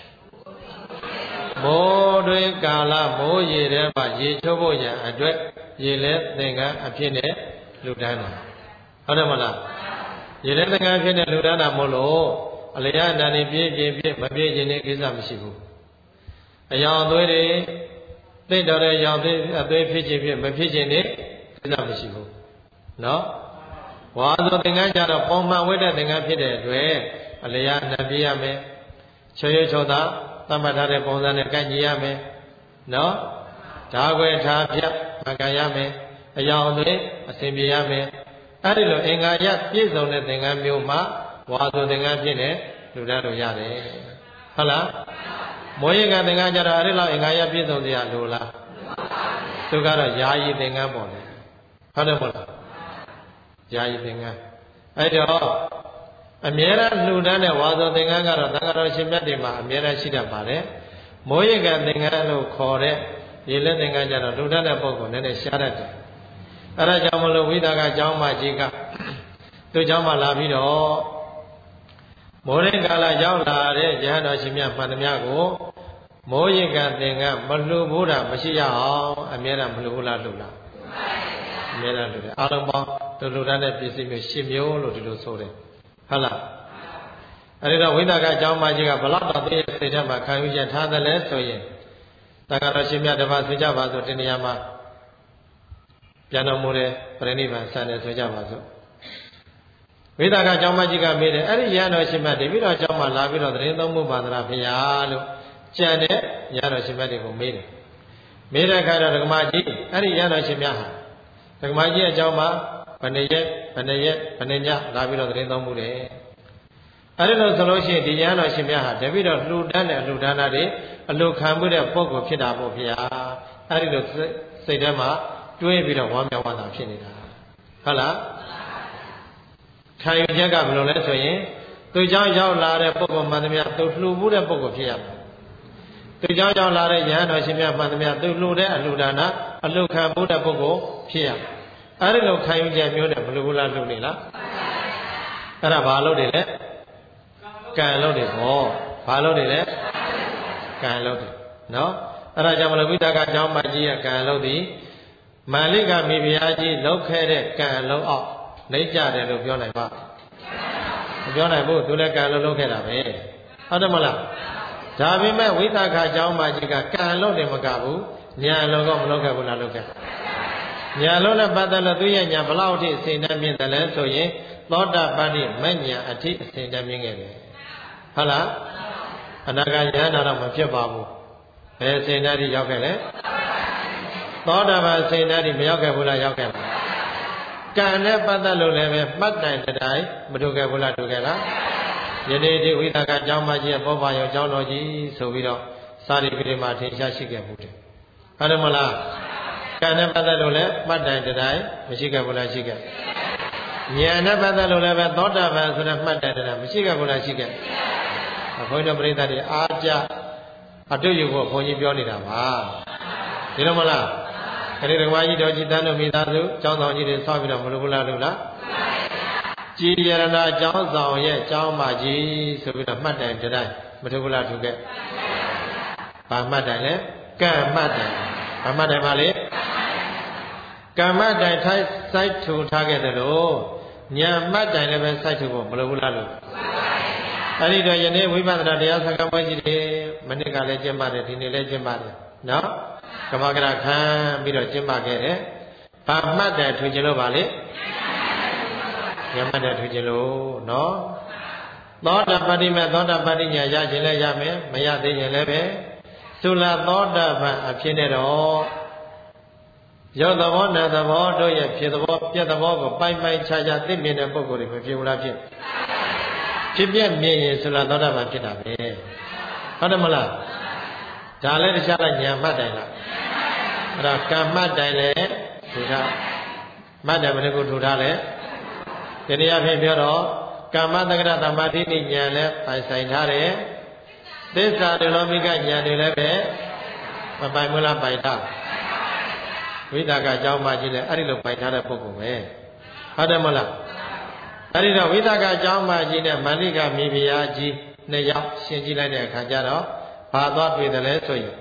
မိုးတွင်ကာလမိုးရေထဲမှာရေချိုးဖို့ရန်အတွက်ရေလဲသင်္ကန်းအဖြစ်နဲ့လှူဒန်းတာဟုတ်တယ်မလားရေလဲသင်္ကန်းအဖြစ်နဲ့လှူဒန်းတာမို့လို့အလျာဏန်နေပြည့်မပြည့်ခြင်းနဲ့ကိစ္စမရှိဘူးအယောင်အသွေးတွေသိတော်တဲ့ရောင်သွေးအသွေးဖြစ်ခြင်းဖြစ်မဖြစ်ခြင်းနဲ့ကိစ္စမရှိဘူးနော်ဝါဆိုသင်္ကန်းကြတော့ပုံမှန်ဝိတ္တသင်္ကန်းဖြစ်တဲ့အတွက်အလျာဏန်ပြည့်ရမယ်ချွေချောသာသတ်မှတ်ထားတဲ့ပုံစံနဲ့ကန့်ကြည့်ရမယ်နော်ဓာခွဲထားပြမကန်ရမယ်အယောင်အသွေးအစဉ်ပြေရမယ်အဲ့ဒီလိုအင်္ဂါရပြည့်စုံတဲ့သင်္ကန်းမျိုးမှာဝါဆိုသင်္ကန်းဖြစ်နေလူသားတို့ရတယ်ဟုတ်လားမိုးရေကသင်္ကန်းကြတော့အဲ့ဒီလောက်အင်္ဂါရပြည့်စုံစရာလိုလားသူကတော့ယာယီသင်္ကန်းပေါ့လေဟုတ်တယ်မဟုတ်လားယာယီသင်္ကန်းအဲ့တော့အမြဲတမ်းလှူဒန်းတဲ့ဝါဆိုသင်္ကန်းကတော့သံဃာတော်ရှင်မြတ်တွေမှာအမြဲတမ်းရှိတတ်ပါတယ်မိုးရေကသင်္ကန်းလို့ခေါ်တဲ့ရေလက်သင်္ကန်းကြတော့လှူဒန်းတဲ့ပုဂ္ဂိုလ်နည်းနည်းရှားတတ်တယ်အဲ့ဒါကြောင့်မလို့ဝိသကကျောင်းမကြီးကသူ့ကျောင်းမှာလာပြီးတော့မိုးရင်ကာလရောက်လာတဲ့ရဟန်းတော်ရှင်မြတ်မှန်သမျှကိုမိုးရင်ကသင်္ကန်းမလှူဘူးတာမရှိရအောင်အမြဲတမ်းမလှူဘူးလားလှူလားအမြဲတမ်းလှူတယ်အားလုံးပေါင်းလှူဒန်းတဲ့ပစ္စည်းမျိုး10မျိုးလို့ဒီလိုဆိုတယ်ဟုတ်လားအဲဒီတော့ဝိသကအကြောင်းမကြီးကဘလောက်တော့သိရဲ့စိတ်ထဲမှာခံယူချက်ထားတယ်လဲဆိုရင်တက္ကရာရှင်မြတ်တပါးဆိုကြပါစို့ဒီနေရာမှာပြန်တော်မူတဲ့ပြိဋိဘံဆန်တယ်ဆိုကြပါစို့ဝိသကအကြောင်းမကြီးကမေးတယ်အဲ့ဒီရဟန်းတော်ရှင်မြတ်တပည့်တော်အကြောင်းမှာလာပြီးတော့သတင်းသုံးမှုပါသလားဖေဟာလို့ကြံတဲ့ရဟန်းတော်ရှင်မြတ်တွေကိုမေးတယ်မေးတဲ့အခါတော့ဒကမကြီးအဲ့ဒီရဟန်းတော်ရှင်မြတ်ဟာဒကမကြီးအကြောင်းမှာဘယ်နှစ်ရက်ညလာပြီးတော့သတင်းသုံးမှုတယ်အဲဒီလိုဆိုလို့ရှိရင်ဒီရဟန်းတော်ရှင်မြတ်ဟာတပည့်တော်လှူဒန်းတဲ့အလှူဒါနတွေအလှူခံမှုတဲ့ပုဂ္ဂိုလ်ဖြစ်တာပေါ့ဗျာအဲဒီလိုစိတ်ထဲမှာတွေးပြီးတော့ဝမ်းမြောက်ဝမ်းသာဖြစ်နေတာဟုတ်လားခံယူချက်ကဘယ်လိုလဲဆိုရင်သူเจ้าရောက်လာတဲ့ပုဂ္ဂိုလ်မှန်သမျှသူလှူမှုတဲ့ပုဂ္ဂိုလ်ဖြစ်ရမယ်သူเจ้าရောက်လာတဲ့ရဟန်းတော်ရှင်မြတ်မှန်သမျှသူလှူတဲ့အလှူဒါနအလှူခံမှုတဲ့ပုဂ္ဂိုလ်ဖြစ်ရမယ်အဲ့ဒီလိုခံယူချက်မျိုးနဲ့ဘယ်လိုလားလုပ်နေလားအဲ့ဒါဘာလုပ်နေလဲကံလုပ်နေပေါ့ဘာလုပ်နေလဲကံလုပ်တယ်နော်အဲ့ဒါကြောင့်မလို့ဝိသကအကြောင်းမကြီးရဲ့ကံလုပ်သည်မာလိကမိဖုရားကြီးလုပ်ခဲ့တဲ့ကံလုံးအောင်နှိမ့်ကြတယ်လို့ပြောနိုင်ပါမပြောနိုင်ဘူးသူလည်းကံလုပ်ခဲ့တာပဲဟုတ်တယ်မလားဒါပေမဲ့ဝိသကအကြောင်းမကြီးကကံလုပ်တယ်မကဘူးညာလုံးကမလုပ်ခဲ့ဘူးလားလုပ်ခဲ့ညာလုံးနဲ့ပတ်သက်လို့သူရဲ့ညာဘလောက်အထိအစဉ်တမ်းမြင့်တယ်လဲဆိုရင်သောတာပတ္တိမညာအထိအစဉ်တမ်းမြင့်ခဲ့တယ်ဟုတ်လားအနာဂတ်ဉာဏ်တော့မဖြစ်ပါဘူးဘယ်အစဉ်တမ်းထိရောက်ခဲ့လဲသောတာပန်အစဉ်တမ်းထိမရောက်ခဲ့ဘူးလားရောက်ခဲ့လားကံနဲ့ပတ်သက်လို့လည်းပဲမှတ်တိုင်တိုင်းမထုတ်ခဲ့ဘူးလားထုတ်ခဲ့လားယနေ့ဒီဝိသကအကြောင်းမကြီးရဲ့ဘောပါရောအကြောင်းတော်ကြီးဆိုပြီးတော့စာရိပုတ္တမထင်ရှားရှိခဲ့မှုတယ်ဟုတ်တယ်မလားကံနဲ့ပတ်သက်လို့လည်းမှတ်တိုင်တိုင်းမရှိခဲ့ဘူးလားရှိခဲ့ဉာဏ်နဲ့ပတ်သက်လို့လည်းပဲသောတာပန်ဆိုတဲ့မှတ်တိုင်တိုင်းမရှိခဲ့ဘူးလားရှိခဲ့ဘုန်းကြီးတို့ပြိဿတွေအားကြအတုယူဖို့ဘုန်းကြီးပြောနေတာပါဒီလိုမလားခရီးတော်ကြီးတော်ကြီးတန်းတို့မိသားစုကျောင်းဆောင်ကြီးတွေဆောက်ပြီးတော့မလို့ဘူးလားလို့လားကြည်ရဏကျောင်းဆောင်ရဲ့ကျောင်းမကြီးဆိုပြီးတော့မှတ်တိုင်တိုင်းမထုတ်ဘူးလားထုတ်ခဲ့ဘာမှတ်တိုင်လဲကံမှတ်တိုင်ဘာမှတ်တိုင်ပါလေကံမှတ်တိုင်ထိုက်စိုက်ထူထားခဲ့တယ်လို့ညာမှတ်တိုင်လည်းပဲစိုက်ထူဖို့မလိုဘူးလားလို့အဲ့ဒီတော့ယနေ့ဝိပဿနာတရားစကားပွဲကြီးတွေမနေ့ကလည်းကျင့်ပါတယ်ဒီနေ့လည်းကျင့်ပါတယ်နော်ကမ္မကရခံပြီးတော့ကျင့်ပါခဲ့တယ်ဘာမှတ်တိုင်ထူခြင်းလို့ပါလေညာမှတ်တိုင်ထူခြင်းလို့နော်သောတာပတ္တိမဲ့သောတာပတ္တိညာရခြင်းလည်းရမယ်မရသေးရင်လည်းပဲသုလသောတာပန်အဖြစ်နဲ့တော့ယောသဘောနာသဘောတို့ရဲ့ဖြစ်သဘောပြက်သဘောကိုပိုင်ပိုင်ခြားခြားသိမြင်တဲ့ပုဂ္ဂိုလ်တွေမဖြစ်ဘူးလားဖြစ်ပြက်မြင်ရင်သုလသောတာပန်ဖြစ်တာပဲဟုတ်တယ်မလားဒါလည်းတခြားလိုက်ညာမှတ်တိုင်လားအဲ့ဒါကံမှတ်တိုင်လေထူထားမှတ်တယ်ဘယ်လိုထူထားလဲဒီနေရာဖြင့်ပြောတော့ကာမတက္ကရသမာဓိဉာဏ်လည်းပိုင်ဆိုင်ထားတယ်သစ္စာဒုလောမိကဉာဏ်တွေလည်းပဲမပိုင်ဘူးလားပိုင်တာဝိသကအကြောင်းမှကြီးလဲအဲ့ဒီလိုပိုင်ထားတဲ့ပုဂ္ဂိုလ်ပဲဟုတ်တယ်မလားအဲ့ဒီတော့ဝိသကအကြောင်းမှကြီးနဲ့မန္လိကမိဖုရားကြီးနှစ်ယောက်ရှင်းကြည့်လိုက်တဲ့အခါကျတော့ဘာသွားတွေ့တယ်လဲဆိုရင်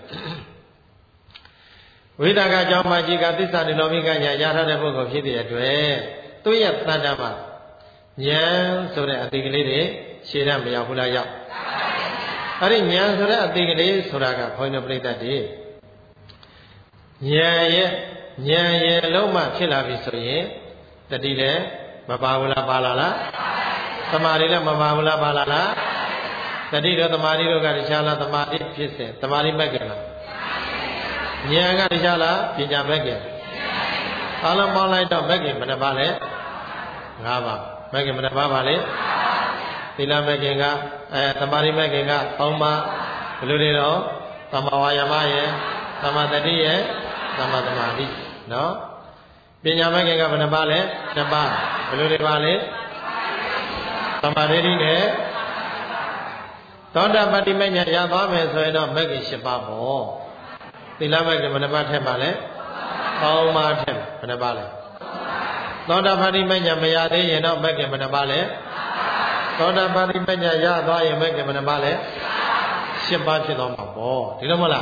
ဝိသကအကြောင်းမှကြီးကသစ္စာဒုလောမိကဉာဏ်ရထားတဲ့ပုဂ္ဂိုလ်ဖြစ်တဲ့အတွက်သူ့ရဲ့တဏ္ဍာမှာဉာဏ်ဆိုတဲ့အတိကလေးတွေရှေ့ရမရောက်ဘူးလားရောက်အဲ့ဒီဉာဏ်ဆိုတဲ့အတိကလေးဆိုတာကဘုန်းကြီးတို့ပြိတ္တတွေဉာဏ်ရဲ့လုံးမှဖြစ်လာပြီဆိုရင်တတိလည်းမပါဘူးလားပါလာလားသမာဓိလည်းမပါဘူးလားပါလာလားတတိတို့သမာဓိတို့ကတခြားလားသမာဓိဖြစ်စဉ်သမာဓိမဲ့ကြလားဉာဏ်ကတခြားလားပညာမဲ့ကြအလုံးပေါင်းလိုက်တော့မဲ့ကြဘယ်နှပါလဲ၅ပါးမဲ့ကြဘယ်နှပါပါလဲသီလမဲ့ကြကသမာဓိမဲ့ကြက3ပါးဘယ်လိုတွေတော့သမ္မာဝါယာမရဲ့သမ္မာတတိရဲ့သမ္မာသမာဓိနော်ပညာမဲ့ကြကဘယ်နှပါလဲ2ပါးဘယ်လိုတွေပါလဲသမ္မာဒိဋ္ဌိနဲ့သောတာပတ္တိမဉ္ဇဉ်ရသွားမယ်ဆိုရင်တော့မဲ့ကြ7ပါးပေါ့သီလမဲ့ကြဘယ်နှပါထက်ပါလဲ3ပါးထက်ဘယ်နှပါလဲသောတာပတ္တိမဉ္ဇဉ်မရသေးရင်တော့မဲ့ကြဘယ်နှပါလဲသောတာပတ္တိမဉ္ဇဉ်ရသွားရင်မဲ့ကြဘယ်နှပါလဲ7ပါးဖြစ်သွားမှာပေါ့ဒီလိုမလား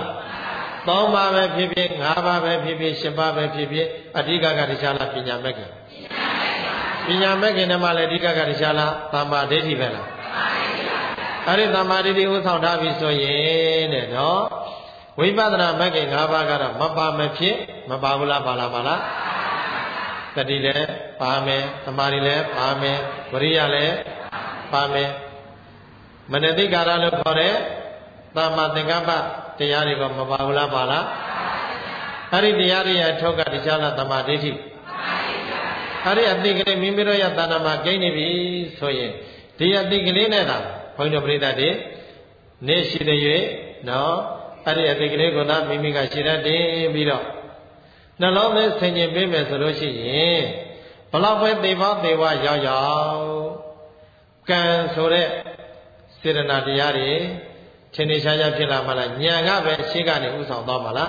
3ပါးပဲဖြစ်ဖြစ်5ပါးပဲဖြစ်ဖြစ်7ပါးပဲဖြစ်ဖြစ်အဓိကကတခြားလားပညာမဲ့ခင်ပညာမဲ့ခင်နဲ့မှလည်းအဓိကကတခြားလားသမ္မာဒိဋ္ဌိပဲလားအဲ့ဒီသမ္မာဒိဋ္ဌိဥဆောင်ထားပြီဆိုရင်တဲ့နော်ဝိပဿနာမဲ့ခင်5ပါးကတော့မပါမဖြစ်မပါဘူးလားပါလားပါလားတတိလည်းပါမယ်သမာဓိလည်းပါမယ်ဝိရိယလည်းပါမယ်မနတိကာရလို့ခေါ်တဲ့သမ္မာသင်္ကပ္ပတရားတွေကမပါဘူးလားပါလားအဲ့ဒီတရားတွေအထောက်ကတခြားလားသမ္မာဒိဋ္ဌိအဲ့ဒီအတိကလေးမိမိတို့ရဲ့တဏ္ဍာမှာကျိနေပြီဆိုရင်ဒီအတိကလေးနဲ့သာဘုန်းကြီးတို့ပြိတ္တတွေနေရှိတဲ့၍နော်အဲ့ဒီအတိကလေးကိုသာမိမိကရှင်းတတ်ပြီးတော့နှလုံးနဲ့ဆင်ခြင်ပေးမယ်ဆိုလို့ရှိရင်ဘလောက်ပဲသေဘောသေဝရောက်ကံဆိုတဲ့စေတနာတရားတွေထင်ရှားရှားဖြစ်လာမှလားဉာဏ်ကပဲရှေ့ကနေဥဆောင်သွားမှာလား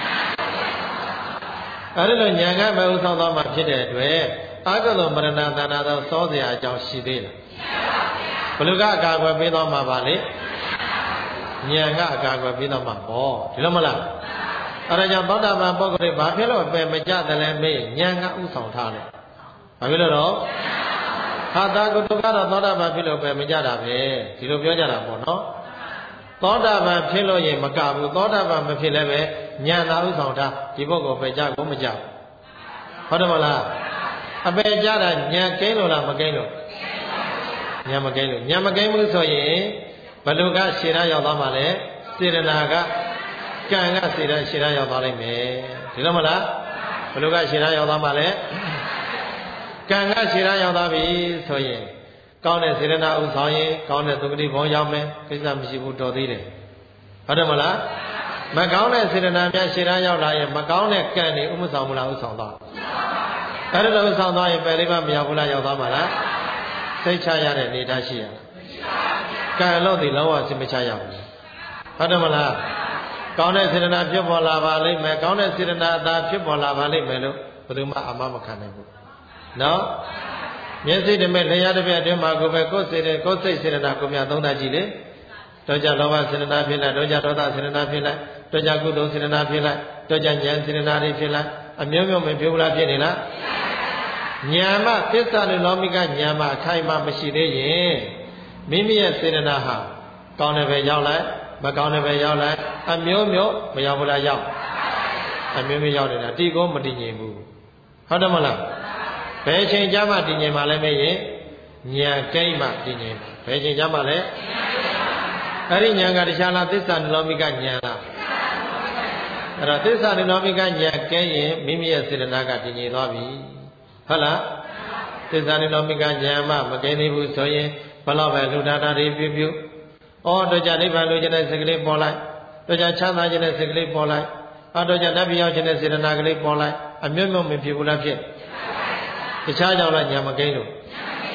အဲဒီလိုဉာဏ်ကပဲဥဆောင်သွားမှာဖြစ်တဲ့အတွက်အာဂလောမရဏတဏ္ဍာသောစောစရာအကြောင်းရှိသေးလားဘယ်လိုကအကာအကွယ်ပေးသွားမှာပါလဲဉာဏ်ကအကာအကွယ်ပေးသွားမှာပေါ့ဒီလိုမလားအဲဒါကြောင့်သောတာပန်ပုဂ္ဂိုလ်တွေဘာဖြစ်လို့ပဲမကြတယ်လဲမေးဉာဏ်ကဥဆောင်ထားတယ်ဘာဖြစ်လို့တော့ဟာတာကုတ္တကတော့သောတာပန်ဖြစ်လို့ပဲမကြတာပဲဒီလိုပြောကြတာပေါ့နော်သောတာပန်ဖြစ်လို့ရင်မကဘူးသောတာပန်မဖြစ်လည်းပဲဉာဏ်သာဥဆောင်ထားဒီပုဂ္ဂိုလ်ပဲကြကိုမကြဘူးဟုတ်တယ်မလားအပေကြတာဉာဏ်ကိန်းလို့လားမကိန်းလို့ဉာဏ်မကိန်းလို့ဉာဏ်မကိန်းဘူးဆိုရင်ဘလူကရှေ့ရရောက်သွားမှလဲစေတနာကကံကစေတရှေ့ရရောက်သွားလိမ့်မယ်ဒီလိုမလားဘလူကရှေ့ရရောက်သွားမှလဲကံကရှေ့ရရောက်သွားပြီဆိုရင်ကောင်းတဲ့စေတနာဥဆောင်ရင်ကောင်းတဲ့သုခတိဘုံရောက်မယ်ကိစ္စမရှိဘူးတော်သေးတယ်ဟုတ်တယ်မလားမကောင်းတဲ့စေတနာများရှေ့ရရောက်လာရင်မကောင်းတဲ့ကံတွေဥမဆောင်ဘူးလားဥဆောင်သွားအဲ့ဒါလို့ဥဆောင်သွားရင်ပယ်လေးပါမရောက်ဘူးလားရောက်သွားမှာလားစိတ်ချရတဲ့အနေထားရှိရကံလို့ဒီလောကစိတ်မချရဘူးဟုတ်တယ်မလားကောင်းတဲ့စေတနာဖြစ်ပေါ်လာပါလိမ့်မယ်ကောင်းတဲ့စေတနာအသာဖြစ်ပေါ်လာပါလိမ့်မယ်လို့ဘယ်သူမှအာမမခံနိုင်ဘူးနော်မျက်စိတမဲ့လျှာတစ်ပြက်အတွင်းမှာကိုပဲကိုယ်စိတ်စေတနာကိုမြသုံးတာကြည့်လေတော့ကြလောဘစေတနာဖြစ်လိုက်တော့ကြဒေါသစေတနာဖြစ်လိုက်တော့ကြကုသိုလ်စေတနာဖြစ်လိုက်တော့ကြဉာဏ်စေတနာတွေဖြစ်လိုက်အမျိုးမျိုးမဖြစ်ဘူးလားဖြစ်နေလားဉာဏ်မှသစ္စာနဲ့လောမိကဉာဏ်မှအခိုင်အမာမရှိသေးရင်မိမိရဲ့စေတနာဟာကောင်းတဲ့ဘက်ရောက်လိုက်မကောင်းတဲ့ဘက်ရောက်လိုက်အမျိုးမျိုးမရောက်ဘူးလားရောက်အမျိုးမျိုးရောက်နေတာတီကိုမတည်ငြိမ်ဘူးဟုတ်တယ်မလားဘယ်ချိန်ကြမှတည်ငြိမ်မှလည်းမရင်ဉာဏ်ကိန်းမှတည်ငြိမ်ဘယ်ချိန်ကြမှလည်းအဲ့ဒီဉာဏ်ကတခြားလားသစ္စာနိလောမိကဉာဏ်လားအဲ့တော့သစ္စာနိလောမိကဉာဏ်ကဲရင်မိမိရဲ့စေတနာကတည်ငြိမ်သွားပြီဟုတ်လားသစ္စာနိလောမိကဉာဏ်မှမကဲသေးဘူးဆိုရင်ဘလောက်ပဲလူဒါတာတွေပြုပြုဩတော့ကြနိဗ္ဗာန်လိုချင်တဲ့စိတ်ကလေးပေါ်လိုက်တော့ကြချမ်းသာခြင်းတဲ့စိတ်ကလေးပေါ်လိုက်တော့ကြနတ်ပြည်ရောက်ခြင်းတဲ့စေတနာကလေးပေါ်လိုက်အမျိုးမျိုးမဖြစ်ဘူးလားဖြစ်တခြားကြောင့်လားညာမကိန်းလို့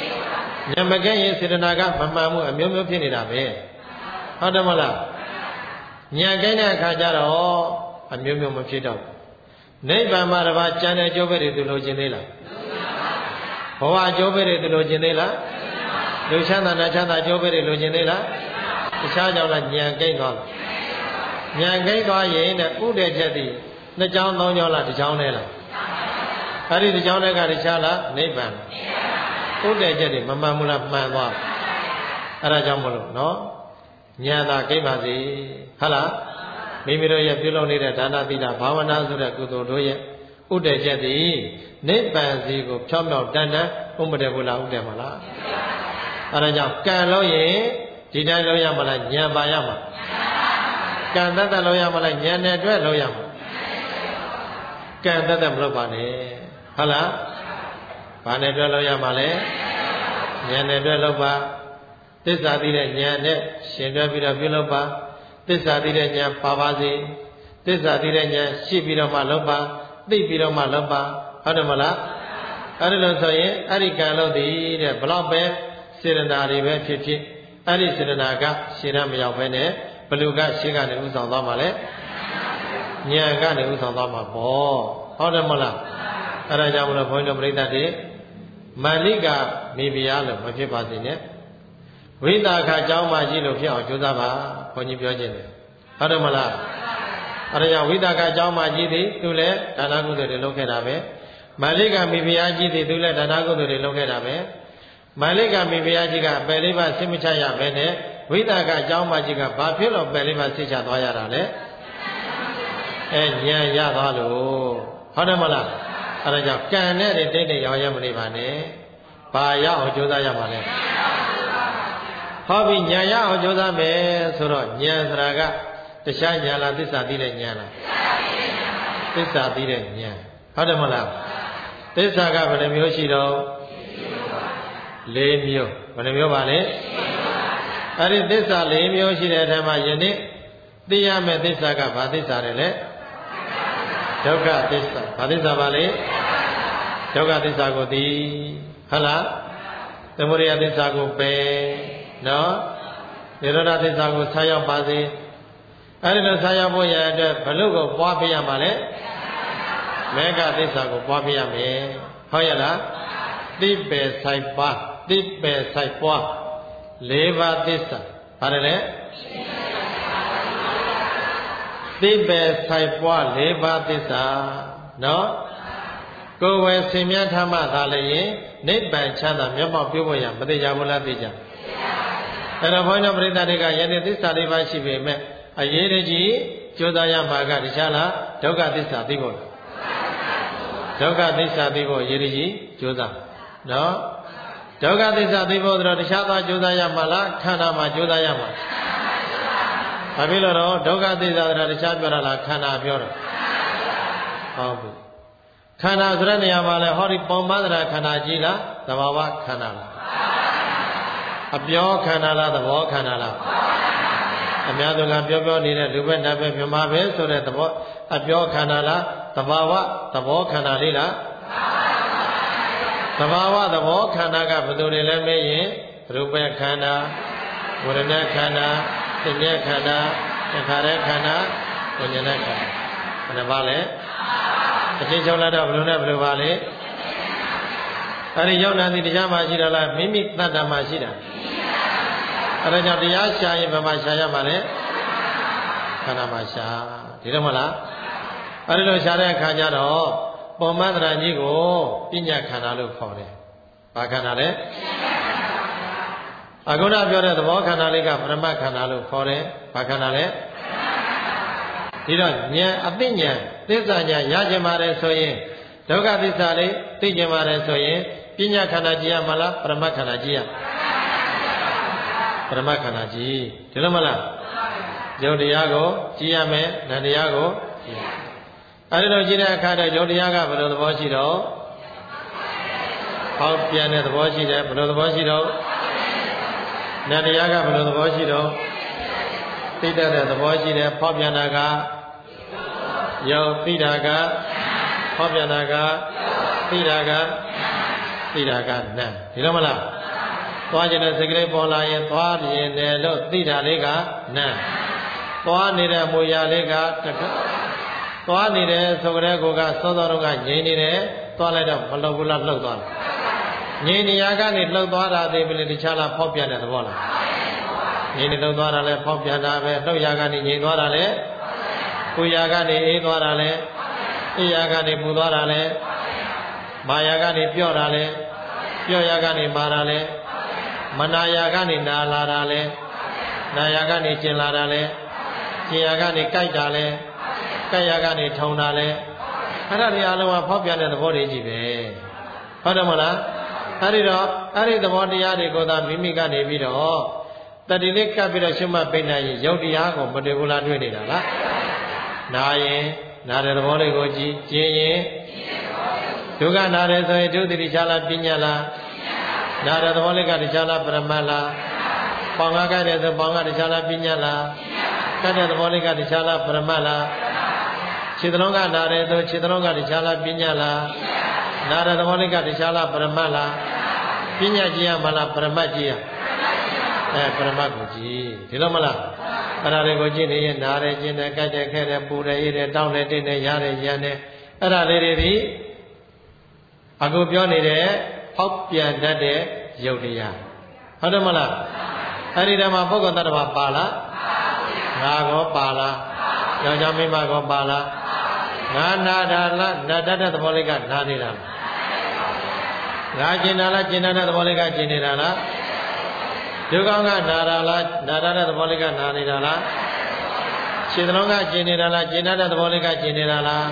ဉာဏ်မကဲရင်စေတနာကမမှန်မှုအမျိုးမျိုးဖြစ်နေတာပဲဟုတ်တယ်မလားဉာဏ်ကဲတဲ့အခါကျတော့အမျိုးမျိုးမဖြစ်တော့နိဗ္ဗာန်မှာတပါးကျန်တဲ့အကျိုးပဲတွေသူလိုချင်သေးလားဘဝအကျိုးပဲတွေသူလိုချင်သေးလားလူချမ်းသာနာချမ်းသာအကျိုးပဲတွေလိုချင်သေးလားတခြားကြောင့်လားဉာဏ်ကိတ်သွားဉာဏ်ကိတ်သွားရင်တဲ့ဥဒေချက်သည်နှစ်ကြောင်းသုံးကြောင်းလားတစ်ကြောင်းနဲ့လားအဲ့ဒီတစ်ကြောင်းနဲ့ကတခြားလားနိဗ္ဗာန်ဥဒေချက်တွေမမှန်ဘူးလားမှန်သွားအဲ့ဒါကြောင့်မလို့နော်ဉာဏ်သာကိတ်ပါစေဟုတ်လားမိမိတို့ရဲ့ပြုလုပ်နေတဲ့ဒါနသီလဘာဝနာဆိုတဲ့ကုသိုလ်တို့ရဲ့ဥဒေချက်သည်နိဗ္ဗာန်စီကိုဖြောင်းဖြောင်းတန်တန်ဥမတည်ဘူးလားဥတည်မလားအဲ့ဒါကြောင့်ကံလို့ရင်ဒီတိုင်းလို့ရမလားဉာဏ်ပါရမှာကံတတ်လို့ရမလားဉာဏ်နဲ့အတွက်လို့ရမှာကံတတ်မလို့ပါနဲ့ဟုတ်လားဘာနဲ့အတွက်လို့ရမှာလဲဉာဏ်နဲ့အတွက်လို့ပါသစ္စာသိတဲ့ဉာဏ်နဲ့ရှင်တွဲပြီးတော့ပြုလုပ်ပါသစ္စာသိတဲ့ဉာဏ်ပါပါစေသစ္စာသိတဲ့ဉာဏ်ရှိပြီးတော့မှလုပ်ပါသိပြီးတော့မှလုပ်ပါဟုတ်တယ်မလားအဲ့ဒါလို့ဆိုရင်အဲ့ဒီကံလို့တည်တဲ့ဘလောက်ပဲစေတနာတွေပဲဖြစ်ဖြစ်အဲ့ဒီစေတနာကရှင်ရမရောက်ပဲနဲ့ဘလူကရှေ့ကနေဥဆောင်သွားမှာလဲဉာဏ်ကနေဥဆောင်သွားမှာပေါ့ဟုတ်တယ်မလားအဲ့ဒါကြောင့်မလို့ဘုန်းကြီးတို့ပြိဿတွေမာလိကမိဖုရားလို့မဖြစ်ပါစေနဲ့ဝိတာခအကြောင်းမှရှိလို့ဖြစ်အောင်ကြိုးစားပါဘုန်းကြီးပြောခြင်းတယ်ဟုတ်တယ်မလားအဲ့ဒါကြောင့်ဝိတာခအကြောင်းမှရှိသည်သူလည်းဒါနကုသိုလ်တွေလုပ်ခဲ့တာပဲမာလိကမိဖုရားကြီးသည်သူလည်းဒါနကုသိုလ်တွေလုပ်ခဲ့တာပဲမာလိကမိဖုရားကြီးကအပယ်လေးပါးစိတ်မချရပဲနဲ့ဝိတာကအကြောင်းမှကြီးကဘာဖြစ်လို့ပယ်လေးပါးစိတ်ချသွားရတာလဲဉာဏ်ရသွားလို့ဟုတ်တယ်မလားအဲ့ဒါကြောင့်ကံနဲ့တိတ်တိတ်ရောက်ရမနေပါနဲ့ဘာရအောင်ကြိုးစားရမှာလဲဟောပြီဉာဏ်ရအောင်ကြိုးစားမယ်ဆိုတော့ဉာဏ်ဆိုတာကတခြားဉာဏ်လားသစ္စာသိတဲ့ဉာဏ်လားသစ္စာသိတဲ့ဉာဏ်ဟုတ်တယ်မလားသစ္စာကဘယ်နှမျိုးရှိတော့၄မျိုးဘယ်နှမျိုးပါလဲအဲ့ဒီသစ္စာ၄မျိုးရှိတဲ့အထက်မှာယနေ့သိရမယ့်သစ္စာကဘာသစ္စာလဲဒုက္ခသစ္စာဘာသစ္စာပါလဲဒုက္ခသစ္စာကိုသိဟုတ်လားသမုဒယသစ္စာကိုပယ်နော်နိရောဓသစ္စာကိုဆက်ရောက်ပါစေအဲ့ဒီလိုဆက်ရောက်ဖို့ရတဲ့အတွက်ဘလို့ကိုပွားပြရမှာလဲမေဃသစ္စာကိုပွားပြရမယ်ဟုတ်ရလားသိပယ်ဆိုင်ပါသိပယ်ဆိုင်ပွား၄ပါးသစ္စာဘာလဲသိပယ်ဆိုင်ပွား၄ပါးသစ္စာနော်ကိုယ်ဝယ်ဆင်မြတ်ထမှသာလည်းရင်နိဗ္ဗာန်ချမ်းသာမျက်မှောက်ပြုဖို့ရမသိကြဘူးလားသိကြအဲ့တော့ဘုန်းတော်ပရိသတ်တွေကယနေ့သစ္စာ၄ပါးရှိပေမဲ့အရေးတကြီးကြိုးစားရမှာကတခြားလားဒုက္ခသစ္စာသိဖို့ဒုက္ခသစ္စာသိဖို့အရေးတကြီးကြိုးစားနော်ဒုက္ခသစ္စာသိဖို့တော့တခြားသောကြိုးစားရမှာလားခန္ဓာမှာကြိုးစားရမှာဘာဖြစ်လို့တော့ဒုက္ခသစ္စာဆိုတာတခြားပြောတာလားခန္ဓာပြောတာဟုတ်ပြီခန္ဓာဆိုတဲ့နေရာမှာလဲဟောဒီပုံမှန်သရာခန္ဓာကြီးလားသဘာဝခန္ဓာလားအပြောခန္ဓာလားသဘောခန္ဓာလားအများသူကပြောနေတဲ့လူပဲနတ်ပဲမြမပဲဆိုတဲ့သဘောအပြောခန္ဓာလားသဘာဝသဘောခန္ဓာလေးလားသဘာဝသဘောခန္ဓာကဘယ်လိုတွေလဲမေးရင်ရူပခန္ဓာဝေဒနာခန္ဓာသဉ္ညာခန္ဓာသင်္ခါရခန္ဓာဝိညာဉ်ခန္ဓာဘယ်နှပါလဲအချင်းချုပ်လာတော့ဘယ်လိုနဲ့ဘယ်လိုပါလဲအဲ့ဒီရောက်လာသည်တရားမှရှိတာလားမိမိတတ္တမှရှိတာအဲ့ဒါကြောင့်တရားရှာရင်ဘယ်မှာရှာရမှာလဲခန္ဓာမှာရှာဒီတော့မလားအဲ့ဒီလိုရှာတဲ့အခါကျတော့ပုံမှန်တရားကြီးကိုပညာခန္ဓာလို့ခေါ်တယ်ဘာခန္ဓာလဲအခုနပြောတဲ့သဘောခန္ဓာလေးကပရမတ်ခန္ဓာလို့ခေါ်တယ်ဘာခန္ဓာလဲဒီတော့ဉာဏ်အသိဉာဏ်သစ္စာဉာဏ်ရကျင်ပါတယ်ဆိုရင်ဒုက္ခသစ္စာလေးသိကျင်ပါတယ်ဆိုရင်ပညာခန္ဓာကြည့်ရမလားပရမတ်ခန္ဓာကြည့်ရပရမတ်ခန္ဓာကြည့်ဒီလိုမလားယုတ်တရားကိုကြည့်ရမယ်နံတရားကိုကြည့်အဲဒီလိုကြည့်တဲ့အခါတော့ယုတ်တရားကဘယ်လိုသဘောရှိတော့ဟောပြန်တဲ့သဘောရှိတယ်ဘယ်လိုသဘောရှိတော့နံတရားကဘယ်လိုသဘောရှိတော့သိတတ်တဲ့သဘောရှိတယ်ဖောက်ပြန်တာကယုတ်သိတာကဖောက်ပြန်တာကသိတာကနံဒီလိုမလားသွားခြင်းနဲ့စိတ်ကလေးပေါ်လာရင်သွားရင်တယ်လို့သိတာလေးကနံသွားနေတဲ့အမူအရာလေးကတခါသွားနေတယ်ဆိုကြတဲ့ကိုကစောစောတော့ကငြိမ်နေတယ်သွားလိုက်တော့မလှုပ်ဘူးလားလှုပ်သွားတယ်ငြိမ်နေရာကနေလှုပ်သွားတာသိပြီလေတခြားလားဖောက်ပြန်တဲ့သဘောလားငြိမ်နေလှုပ်သွားတာလဲဖောက်ပြန်တာပဲလှုပ်ရာကနေငြိမ်သွားတာလဲပူရာကနေအေးသွားတာလဲအေးရာကနေပူသွားတာလဲမာယာကနေပြော့တာလဲပြော့ရာကနေမာတာလဲမနာယာကနေနာလာတာလဲနာယာကနေကျင်လာတာလဲကျင်ရာကနေကြိုက်တာလဲကြိုက်ရာကနေထုံတာလဲအဲ့ဒါတွေအလုံးကဖောက်ပြန်တဲ့သဘောတွေကြီးပဲဟုတ်တယ်မလားအဲ့ဒီတော့အဲ့ဒီသဘောတရားတွေကိုသာမိမိကနေပြီးတော့တတိလေးကပ်ပြီးတော့ရှုမှတ်ပိတ်နိုင်ရင်ယုတ်တရားကိုမတွေ့ဘူးလားတွေ့နေတာလားနာရင်နာတဲ့သဘောလေးကိုကြည်ကျင်ရင်ဒုက္ခနာတယ်ဆိုရင်ဒုတိယလားပညာလားနာတဲ့သဘောလေးကတခြားလားပရမတ်လားပေါင်ကားကြတယ်ဆိုပေါင်ကတခြားလားပညာလားကတ်တဲ့သဘောလေးကတခြားလားပရမတ်လားခြေသလုံးကနာတယ်ဆိုခြေသလုံးကတခြားလားပညာလားနာတဲ့သဘောလေးကတခြားလားပရမတ်လားပညာကြည့်ရမလားပရမတ်ကြည့်ရပရမတ်ကိုကြည့်ဒီလိုမလားအဲ့ဒါတွေကိုကြည့်နေရင်နာတယ်ကျင်တယ်ကြိုက်တယ်ခဲတယ်ပူတယ်အေးတယ်တောင်းတယ်တင်းတယ်ရားတယ်ရမ်းတယ်အဲ့ဒါလေးတွေဒီအခုပြောနေတဲ့ဖောက်ပြန်တတ်တဲ့ယုတ်တရားဟုတ်တယ်မလားအဲ့ဒီတည်းမှာပုဂ္ဂိုလ်တ attva ပါလားငါကောပါလားယောက်ျားမိန်းမကောပါလားငါနာတာလားနာတတ်တဲ့သဘောလေးကနာနေတာလားငါကျင်တာလားကျင်တတ်တဲ့သဘောလေးကကျင်နေတာလားဒုက္ခကနာတာလားနာတတ်တဲ့သဘောလေးကနာနေတာလားခြေသလုံးကကျင်နေတာလားကျင်တတ်တဲ့သဘောလေးကကျင်နေတာလား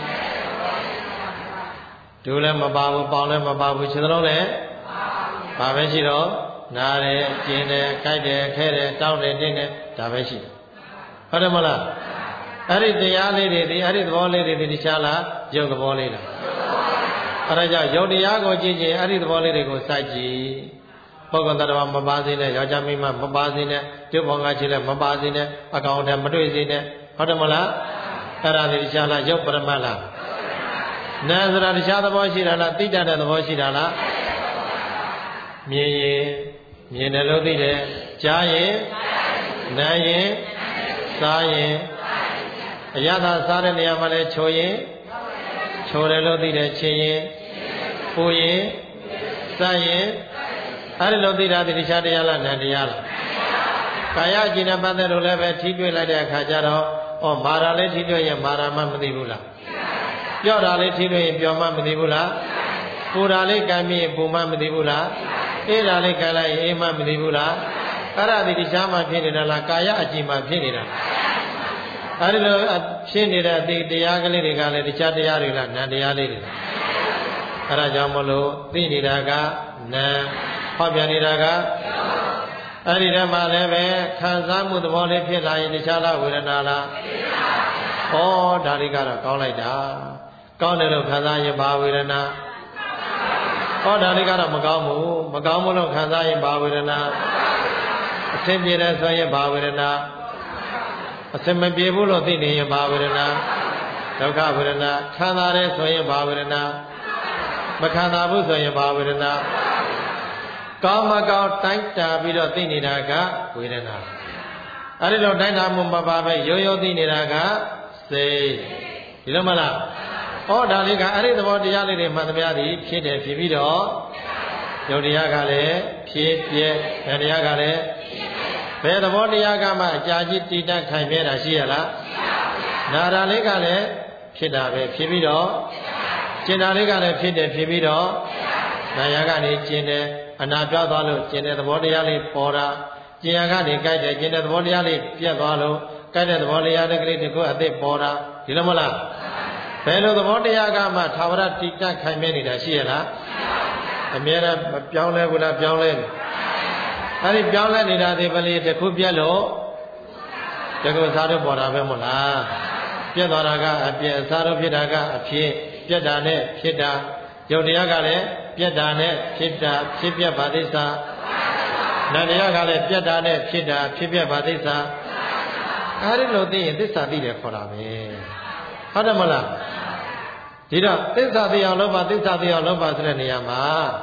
ဒုလည်းမပါဘူးပေါင်လည်းမပါဘူးခြေသလုံးလည်းဘာပဲရှိတော့နားတယ်ကျင်တယ်ကြိုက်တယ်ခဲတယ်တောင်းတယ်တင်းတယ်ဒါပဲရှိတယ်ဟုတ်တယ်မလားအဲ့ဒီတရားလေးတွေဒီအဲ့ဒီသဘောလေးတွေဒီတခြားလားယုတ်သဘောလေးလားအဲ့ဒါကြောင့်ယုတ်တရားကိုကြည့်ချင်းအဲ့ဒီသဘောလေးတွေကိုစိုက်ကြည့်ပုဂ္ဂိုလ်တ attva မပါစေနဲ့ယောက်ျားမိန်းမမပါစေနဲ့ပြုပေါင်းကချီလည်းမပါစေနဲ့အကောင်အထည်မတွေ့စေနဲ့ဟုတ်တယ်မလားအဲ့ဒါဒီတခြားလားယုတ်ပရမတ်လားနာဆိုတာတခြားသဘောရှိတာလားသိတတ်တဲ့သဘောရှိတာလားမြင်ရင်မြင်တယ်လို့သိတယ်ကြားရင်နားရင်စားရင်အရသာစားတဲ့နေရာမှာလဲချိုရင်ချိုတယ်လို့သိတယ်ချင်းရင်ပူရင်စားရင်အဲ့ဒီလိုသိတာဒီတခြားတရားလားနံတရားလားကာယကျင်တဲ့ပတ်သက်လို့လည်းပဲထိတွေ့လိုက်တဲ့အခါကျတော့မာရာလေးထိတွေ့ရင်မာရာမှမသိဘူးလားပြော့တာလေးထိတွေ့ရင်ပြော့မှမသိဘူးလားပူတာလေးကံပြီးရင်ပူမှမသိဘူးလားအေးတာလေးကံလိုက်ရင်အေးမှမသိဘူးလားအဲ့ဒါဒီတခြားမှဖြစ်နေတာလားကာယအကျင့်မှဖြစ်နေတာအဲ့ဒီလိုဖြစ်နေတဲ့အတိတရားကလေးတွေကလည်းတခြားတရားတွေလားနံတရားလေးတွေအဲ့ဒါကြောင့်မလို့သိနေတာကနံဟောပြန်နေတာကအဲ့ဒီတည်းမှာလည်းပဲခံစားမှုသဘောလေးဖြစ်လာရင်တခြားလားဝေဒနာလားဩဒါလေးကတော့ကောင်းလိုက်တာကောင်းတယ်လို့ခံစားရင်ဘာဝေဒနာဩဒါလေးကတော့မကောင်းဘူးမကောင်းဘူးလို့ခံစားရင်ဘာဝေဒနာအဆင်ပြေတယ်ဆိုရင်ဘာဝေဒနာအဆင်မပြေဘူးလို့သိနေရင်ဘာဝေဒနာဒုက္ခဝေဒနာခံစားတယ်ဆိုရင်ဘာဝေဒနာမခံစားဘူးဆိုရင်ဘာဝေဒနာကောင်းမကောင်းတိုင်းတာပြီးတော့သိနေတာကဝေဒနာအဲ့ဒီလိုတိုင်းတာမှုမပါပဲရိုးရိုးသိနေတာကစိတ်ဒီလိုမလားဩဒါလေးကအဲ့ဒီသဘောတရားလေးတွေမှန်သမျှသည်ဖြစ်တယ်ဖြစ်ပြီးတော့ယုတ်တရားကလည်းဖြစ်ပြဲဘယ်တရားကလည်းဘယ်သဘောတရားကမှအကြာကြီးတည်တတ်ခိုင်မြဲတာရှိရလားနာတာလေးကလည်းဖြစ်တာပဲဖြစ်ပြီးတော့ကျင်တာလေးကလည်းဖြစ်တယ်ဖြစ်ပြီးတော့နာယကနေကျင်တယ်အနာပြောက်သွားလို့ကျင်တဲ့သဘောတရားလေးပေါ်တာကျင်ရကနေကြိုက်တယ်ကျင်တဲ့သဘောတရားလေးပြတ်သွားလို့ကြိုက်တဲ့သဘောတရားတစ်ကလေးတစ်ခုအသစ်ပေါ်တာဒီလိုမလားဘယ်လိုသဘောတရားကမှသာဝရတည်တတ်ခိုင်မြဲနေတာရှိရလားအမြဲတမ်းမပြောင်းလဲဘူးလားပြောင်းလဲအဲ့ဒီပြောင်းလဲနေတာဒီပလီတစ်ခုပြက်လို့တကူစားတော့ပေါ်တာပဲမဟုတ်လားပြက်သွားတာကအပြက်စားတော့ဖြစ်တာကအဖြစ်ပြက်တာနဲ့ဖြစ်တာယုတ်တရားကလည်းပြက်တာနဲ့ဖြစ်တာဖြစ်ပြက်ပါသိစာနံတရားကလည်းပြက်တာနဲ့ဖြစ်တာဖြစ်ပြက်ပါသိစာအဲ့ဒီလိုသိရင်သစ္စာသိတယ်ခေါ်တာပဲဟုတ်တယ်မလားဒီတော့သစ္စာသိအောင်လုပ်ပါသစ္စာသိအောင်လုပ်ပါဆိုတဲ့နေရာမှာ